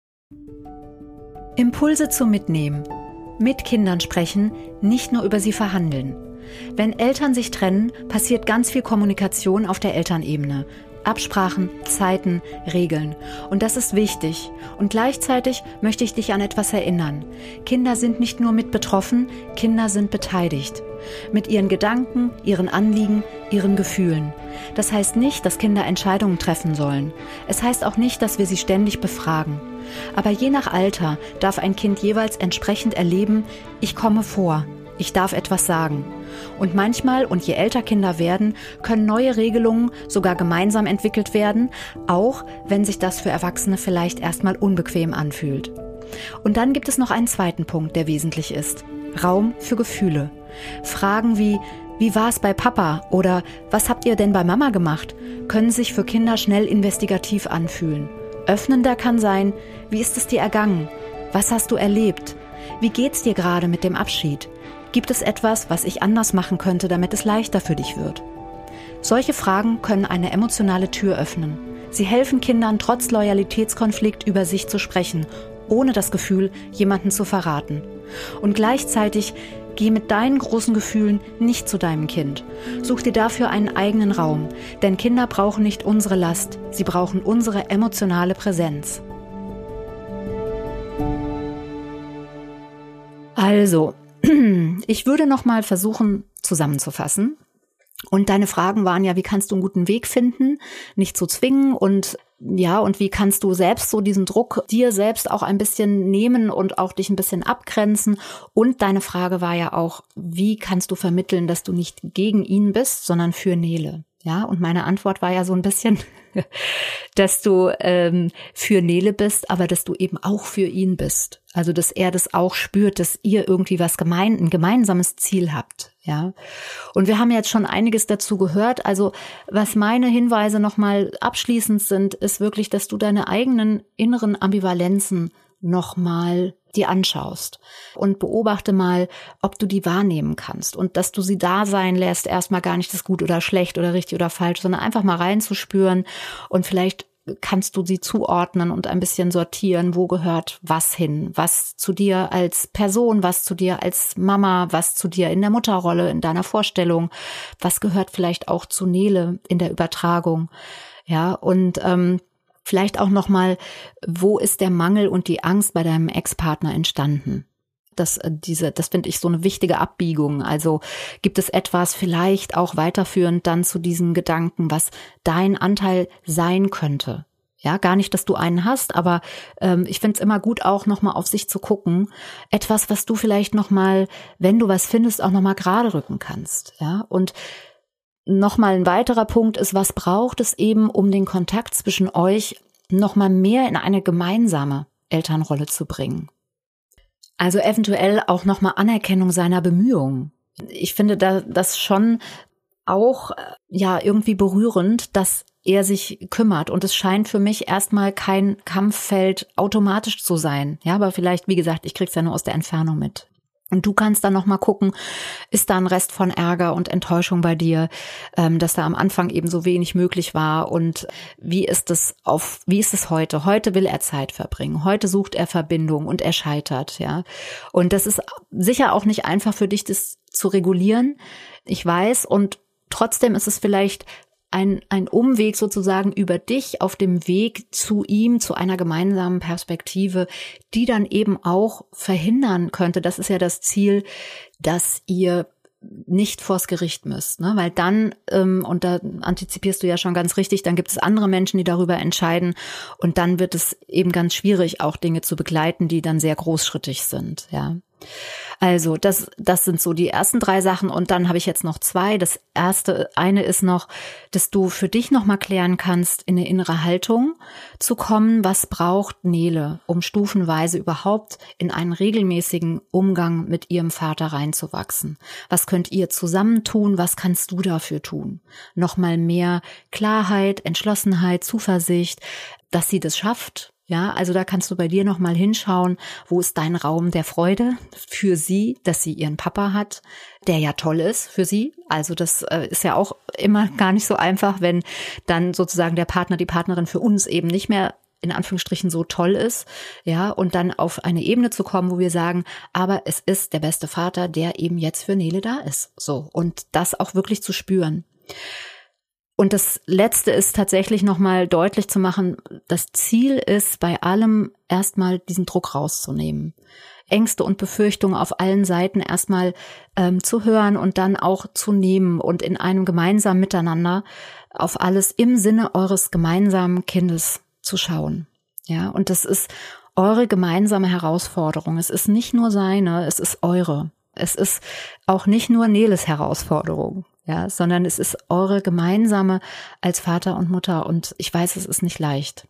Impulse zum Mitnehmen. Mit Kindern sprechen, nicht nur über sie verhandeln. Wenn Eltern sich trennen, passiert ganz viel Kommunikation auf der Elternebene. Absprachen, Zeiten, Regeln. Und das ist wichtig. Und gleichzeitig möchte ich dich an etwas erinnern. Kinder sind nicht nur mit betroffen, Kinder sind beteiligt. Mit ihren Gedanken, ihren Anliegen, ihren Gefühlen. Das heißt nicht, dass Kinder Entscheidungen treffen sollen. Es heißt auch nicht, dass wir sie ständig befragen. Aber je nach Alter darf ein Kind jeweils entsprechend erleben, ich komme vor. Ich darf etwas sagen. Und manchmal, und je älter Kinder werden, können neue Regelungen sogar gemeinsam entwickelt werden, auch wenn sich das für Erwachsene vielleicht erstmal unbequem anfühlt. Und dann gibt es noch einen zweiten Punkt, der wesentlich ist. Raum für Gefühle. Fragen wie war es bei Papa oder was habt ihr denn bei Mama gemacht, können sich für Kinder schnell investigativ anfühlen. Öffnender kann sein, wie ist es dir ergangen? Was hast du erlebt? Wie geht's dir gerade mit dem Abschied? Gibt es etwas, was ich anders machen könnte, damit es leichter für dich wird? Solche Fragen können eine emotionale Tür öffnen. Sie helfen Kindern, trotz Loyalitätskonflikt über sich zu sprechen, ohne das Gefühl, jemanden zu verraten. Und gleichzeitig geh mit deinen großen Gefühlen nicht zu deinem Kind. Such dir dafür einen eigenen Raum, denn Kinder brauchen nicht unsere Last, sie brauchen unsere emotionale Präsenz. Also, Ich würde noch mal versuchen zusammenzufassen. Und deine Fragen waren ja, wie kannst du einen guten Weg finden, nicht zu zwingen und wie kannst du selbst so diesen Druck dir selbst auch ein bisschen nehmen und auch dich ein bisschen abgrenzen. Und deine Frage war ja auch, wie kannst du vermitteln, dass du nicht gegen ihn bist, sondern für Nele. Ja, und meine Antwort war ja so ein bisschen, dass du für Nele bist, aber dass du eben auch für ihn bist. Also, dass er das auch spürt, dass ihr irgendwie ein gemeinsames Ziel habt. Ja. Und wir haben jetzt schon einiges dazu gehört. Also, was meine Hinweise nochmal abschließend sind, ist wirklich, dass du deine eigenen inneren Ambivalenzen nochmal dir anschaust und beobachte mal, ob du die wahrnehmen kannst und dass du sie da sein lässt, erstmal gar nicht das gut oder schlecht oder richtig oder falsch, sondern einfach mal reinzuspüren und vielleicht kannst du sie zuordnen und ein bisschen sortieren, wo gehört was hin, was zu dir als Person, was zu dir als Mama, was zu dir in der Mutterrolle, in deiner Vorstellung, was gehört vielleicht auch zu Nele in der Übertragung, ja, und vielleicht auch nochmal, wo ist der Mangel und die Angst bei deinem Ex-Partner entstanden? Das finde ich so eine wichtige Abbiegung. Also gibt es etwas vielleicht auch weiterführend dann zu diesen Gedanken, was dein Anteil sein könnte? Ja, gar nicht, dass du einen hast, aber ich finde es immer gut, auch nochmal auf sich zu gucken. Etwas, was du vielleicht nochmal, wenn du was findest, auch nochmal gerade rücken kannst. Ja, und nochmal ein weiterer Punkt ist, was braucht es eben, um den Kontakt zwischen euch nochmal mehr in eine gemeinsame Elternrolle zu bringen? Also eventuell auch nochmal Anerkennung seiner Bemühungen. Ich finde das schon auch irgendwie berührend, dass er sich kümmert. Und es scheint für mich erstmal kein Kampffeld automatisch zu sein. Ja, aber vielleicht, wie gesagt, ich krieg's ja nur aus der Entfernung mit. Und du kannst dann nochmal gucken, ist da ein Rest von Ärger und Enttäuschung bei dir, dass da am Anfang eben so wenig möglich war und wie ist es heute? Heute will er Zeit verbringen, heute sucht er Verbindung und er scheitert, ja. Und das ist sicher auch nicht einfach für dich, das zu regulieren. Ich weiß, und trotzdem ist es vielleicht ein Umweg sozusagen über dich auf dem Weg zu ihm, zu einer gemeinsamen Perspektive, die dann eben auch verhindern könnte, das ist ja das Ziel, dass ihr nicht vors Gericht müsst, ne? Weil dann, und da antizipierst du ja schon ganz richtig, dann gibt es andere Menschen, die darüber entscheiden und dann wird es eben ganz schwierig, auch Dinge zu begleiten, die dann sehr großschrittig sind, ja. Also das sind so die ersten 3 Sachen und dann habe ich jetzt noch 2. Das eine ist noch, dass du für dich noch mal klären kannst, in eine innere Haltung zu kommen. Was braucht Nele, um stufenweise überhaupt in einen regelmäßigen Umgang mit ihrem Vater reinzuwachsen? Was könnt ihr zusammen tun? Was kannst du dafür tun? Noch mal mehr Klarheit, Entschlossenheit, Zuversicht, dass sie das schafft. Ja, also da kannst du bei dir nochmal hinschauen, wo ist dein Raum der Freude für sie, dass sie ihren Papa hat, der ja toll ist für sie. Also das ist ja auch immer gar nicht so einfach, wenn dann sozusagen der Partner, die Partnerin für uns eben nicht mehr in Anführungsstrichen so toll ist, ja, und dann auf eine Ebene zu kommen, wo wir sagen, aber es ist der beste Vater, der eben jetzt für Nele da ist. So, und das auch wirklich zu spüren. Und das Letzte ist tatsächlich nochmal deutlich zu machen, das Ziel ist bei allem erstmal diesen Druck rauszunehmen. Ängste und Befürchtungen auf allen Seiten erstmal zu hören und dann auch zu nehmen und in einem gemeinsamen Miteinander auf alles im Sinne eures gemeinsamen Kindes zu schauen. Ja, und das ist eure gemeinsame Herausforderung. Es ist nicht nur seine, es ist eure. Es ist auch nicht nur Neles Herausforderung. Ja, sondern es ist eure gemeinsame als Vater und Mutter und ich weiß, es ist nicht leicht.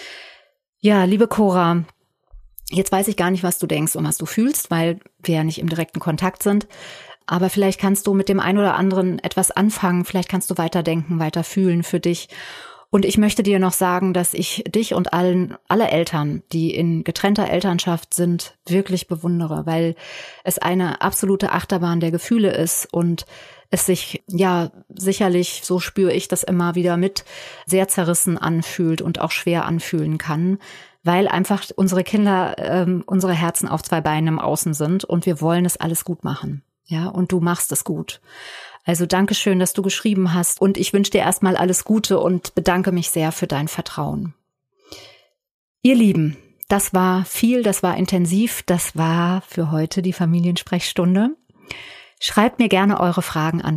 Ja, liebe Cora, jetzt weiß ich gar nicht, was du denkst und was du fühlst, weil wir ja nicht im direkten Kontakt sind, aber vielleicht kannst du mit dem einen oder anderen etwas anfangen, vielleicht kannst du weiterdenken, weiter fühlen für dich. Und ich möchte dir noch sagen, dass ich dich und alle Eltern, die in getrennter Elternschaft sind, wirklich bewundere, weil es eine absolute Achterbahn der Gefühle ist und es sich, ja, sicherlich, so spüre ich das immer wieder mit, sehr zerrissen anfühlt und auch schwer anfühlen kann, weil einfach unsere Kinder, unsere Herzen auf 2 Beinen im Außen sind und wir wollen es alles gut machen. Ja, und du machst es gut. Also danke schön, dass du geschrieben hast und ich wünsche dir erstmal alles Gute und bedanke mich sehr für dein Vertrauen. Ihr Lieben, Das war viel, das war intensiv, das war für heute die Familiensprechstunde. Schreibt mir gerne eure Fragen an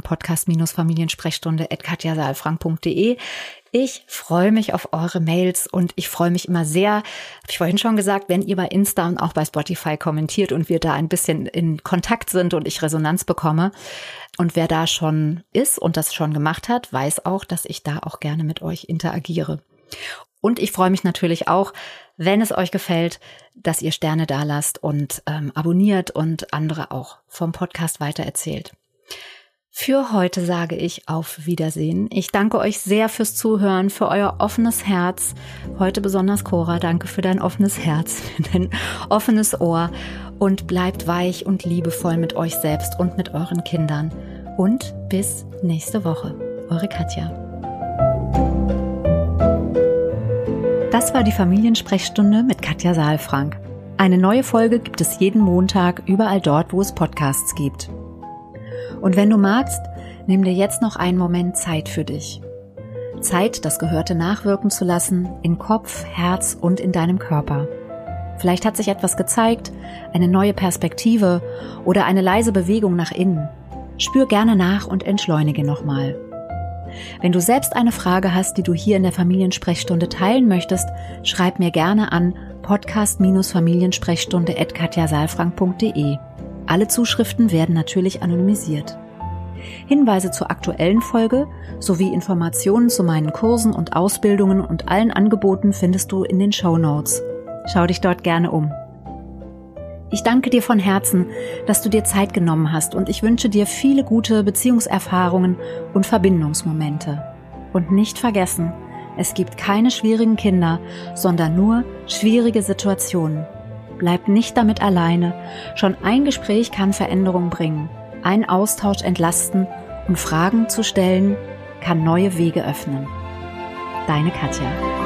podcast-familiensprechstunde@katjasalfrank.de. Ich freue mich auf eure Mails und ich freue mich immer sehr, habe ich vorhin schon gesagt, wenn ihr bei Insta und auch bei Spotify kommentiert und wir da ein bisschen in Kontakt sind und ich Resonanz bekomme. Und wer da schon ist und das schon gemacht hat, weiß auch, dass ich da auch gerne mit euch interagiere. Und ich freue mich natürlich auch, wenn es euch gefällt, dass ihr Sterne dalasst und abonniert und andere auch vom Podcast weitererzählt. Für heute sage ich auf Wiedersehen. Ich danke euch sehr fürs Zuhören, für euer offenes Herz. Heute besonders Cora, danke für dein offenes Herz, für dein offenes Ohr. Und bleibt weich und liebevoll mit euch selbst und mit euren Kindern. Und bis nächste Woche. Eure Katja. Das war die Familiensprechstunde mit Katja Saalfrank. Eine neue Folge gibt es jeden Montag überall dort, wo es Podcasts gibt. Und wenn du magst, nimm dir jetzt noch einen Moment Zeit für dich. Zeit, das Gehörte nachwirken zu lassen, in Kopf, Herz und in deinem Körper. Vielleicht hat sich etwas gezeigt, eine neue Perspektive oder eine leise Bewegung nach innen. Spür gerne nach und entschleunige nochmal. Wenn du selbst eine Frage hast, die du hier in der Familiensprechstunde teilen möchtest, schreib mir gerne an podcast-familiensprechstunde@katjasalfrank.de. Alle Zuschriften werden natürlich anonymisiert. Hinweise zur aktuellen Folge sowie Informationen zu meinen Kursen und Ausbildungen und allen Angeboten findest du in den Shownotes. Schau dich dort gerne um. Ich danke dir von Herzen, dass du dir Zeit genommen hast und ich wünsche dir viele gute Beziehungserfahrungen und Verbindungsmomente. Und nicht vergessen, es gibt keine schwierigen Kinder, sondern nur schwierige Situationen. Bleib nicht damit alleine. Schon ein Gespräch kann Veränderung bringen, ein Austausch entlasten und Fragen zu stellen kann neue Wege öffnen. Deine Katja.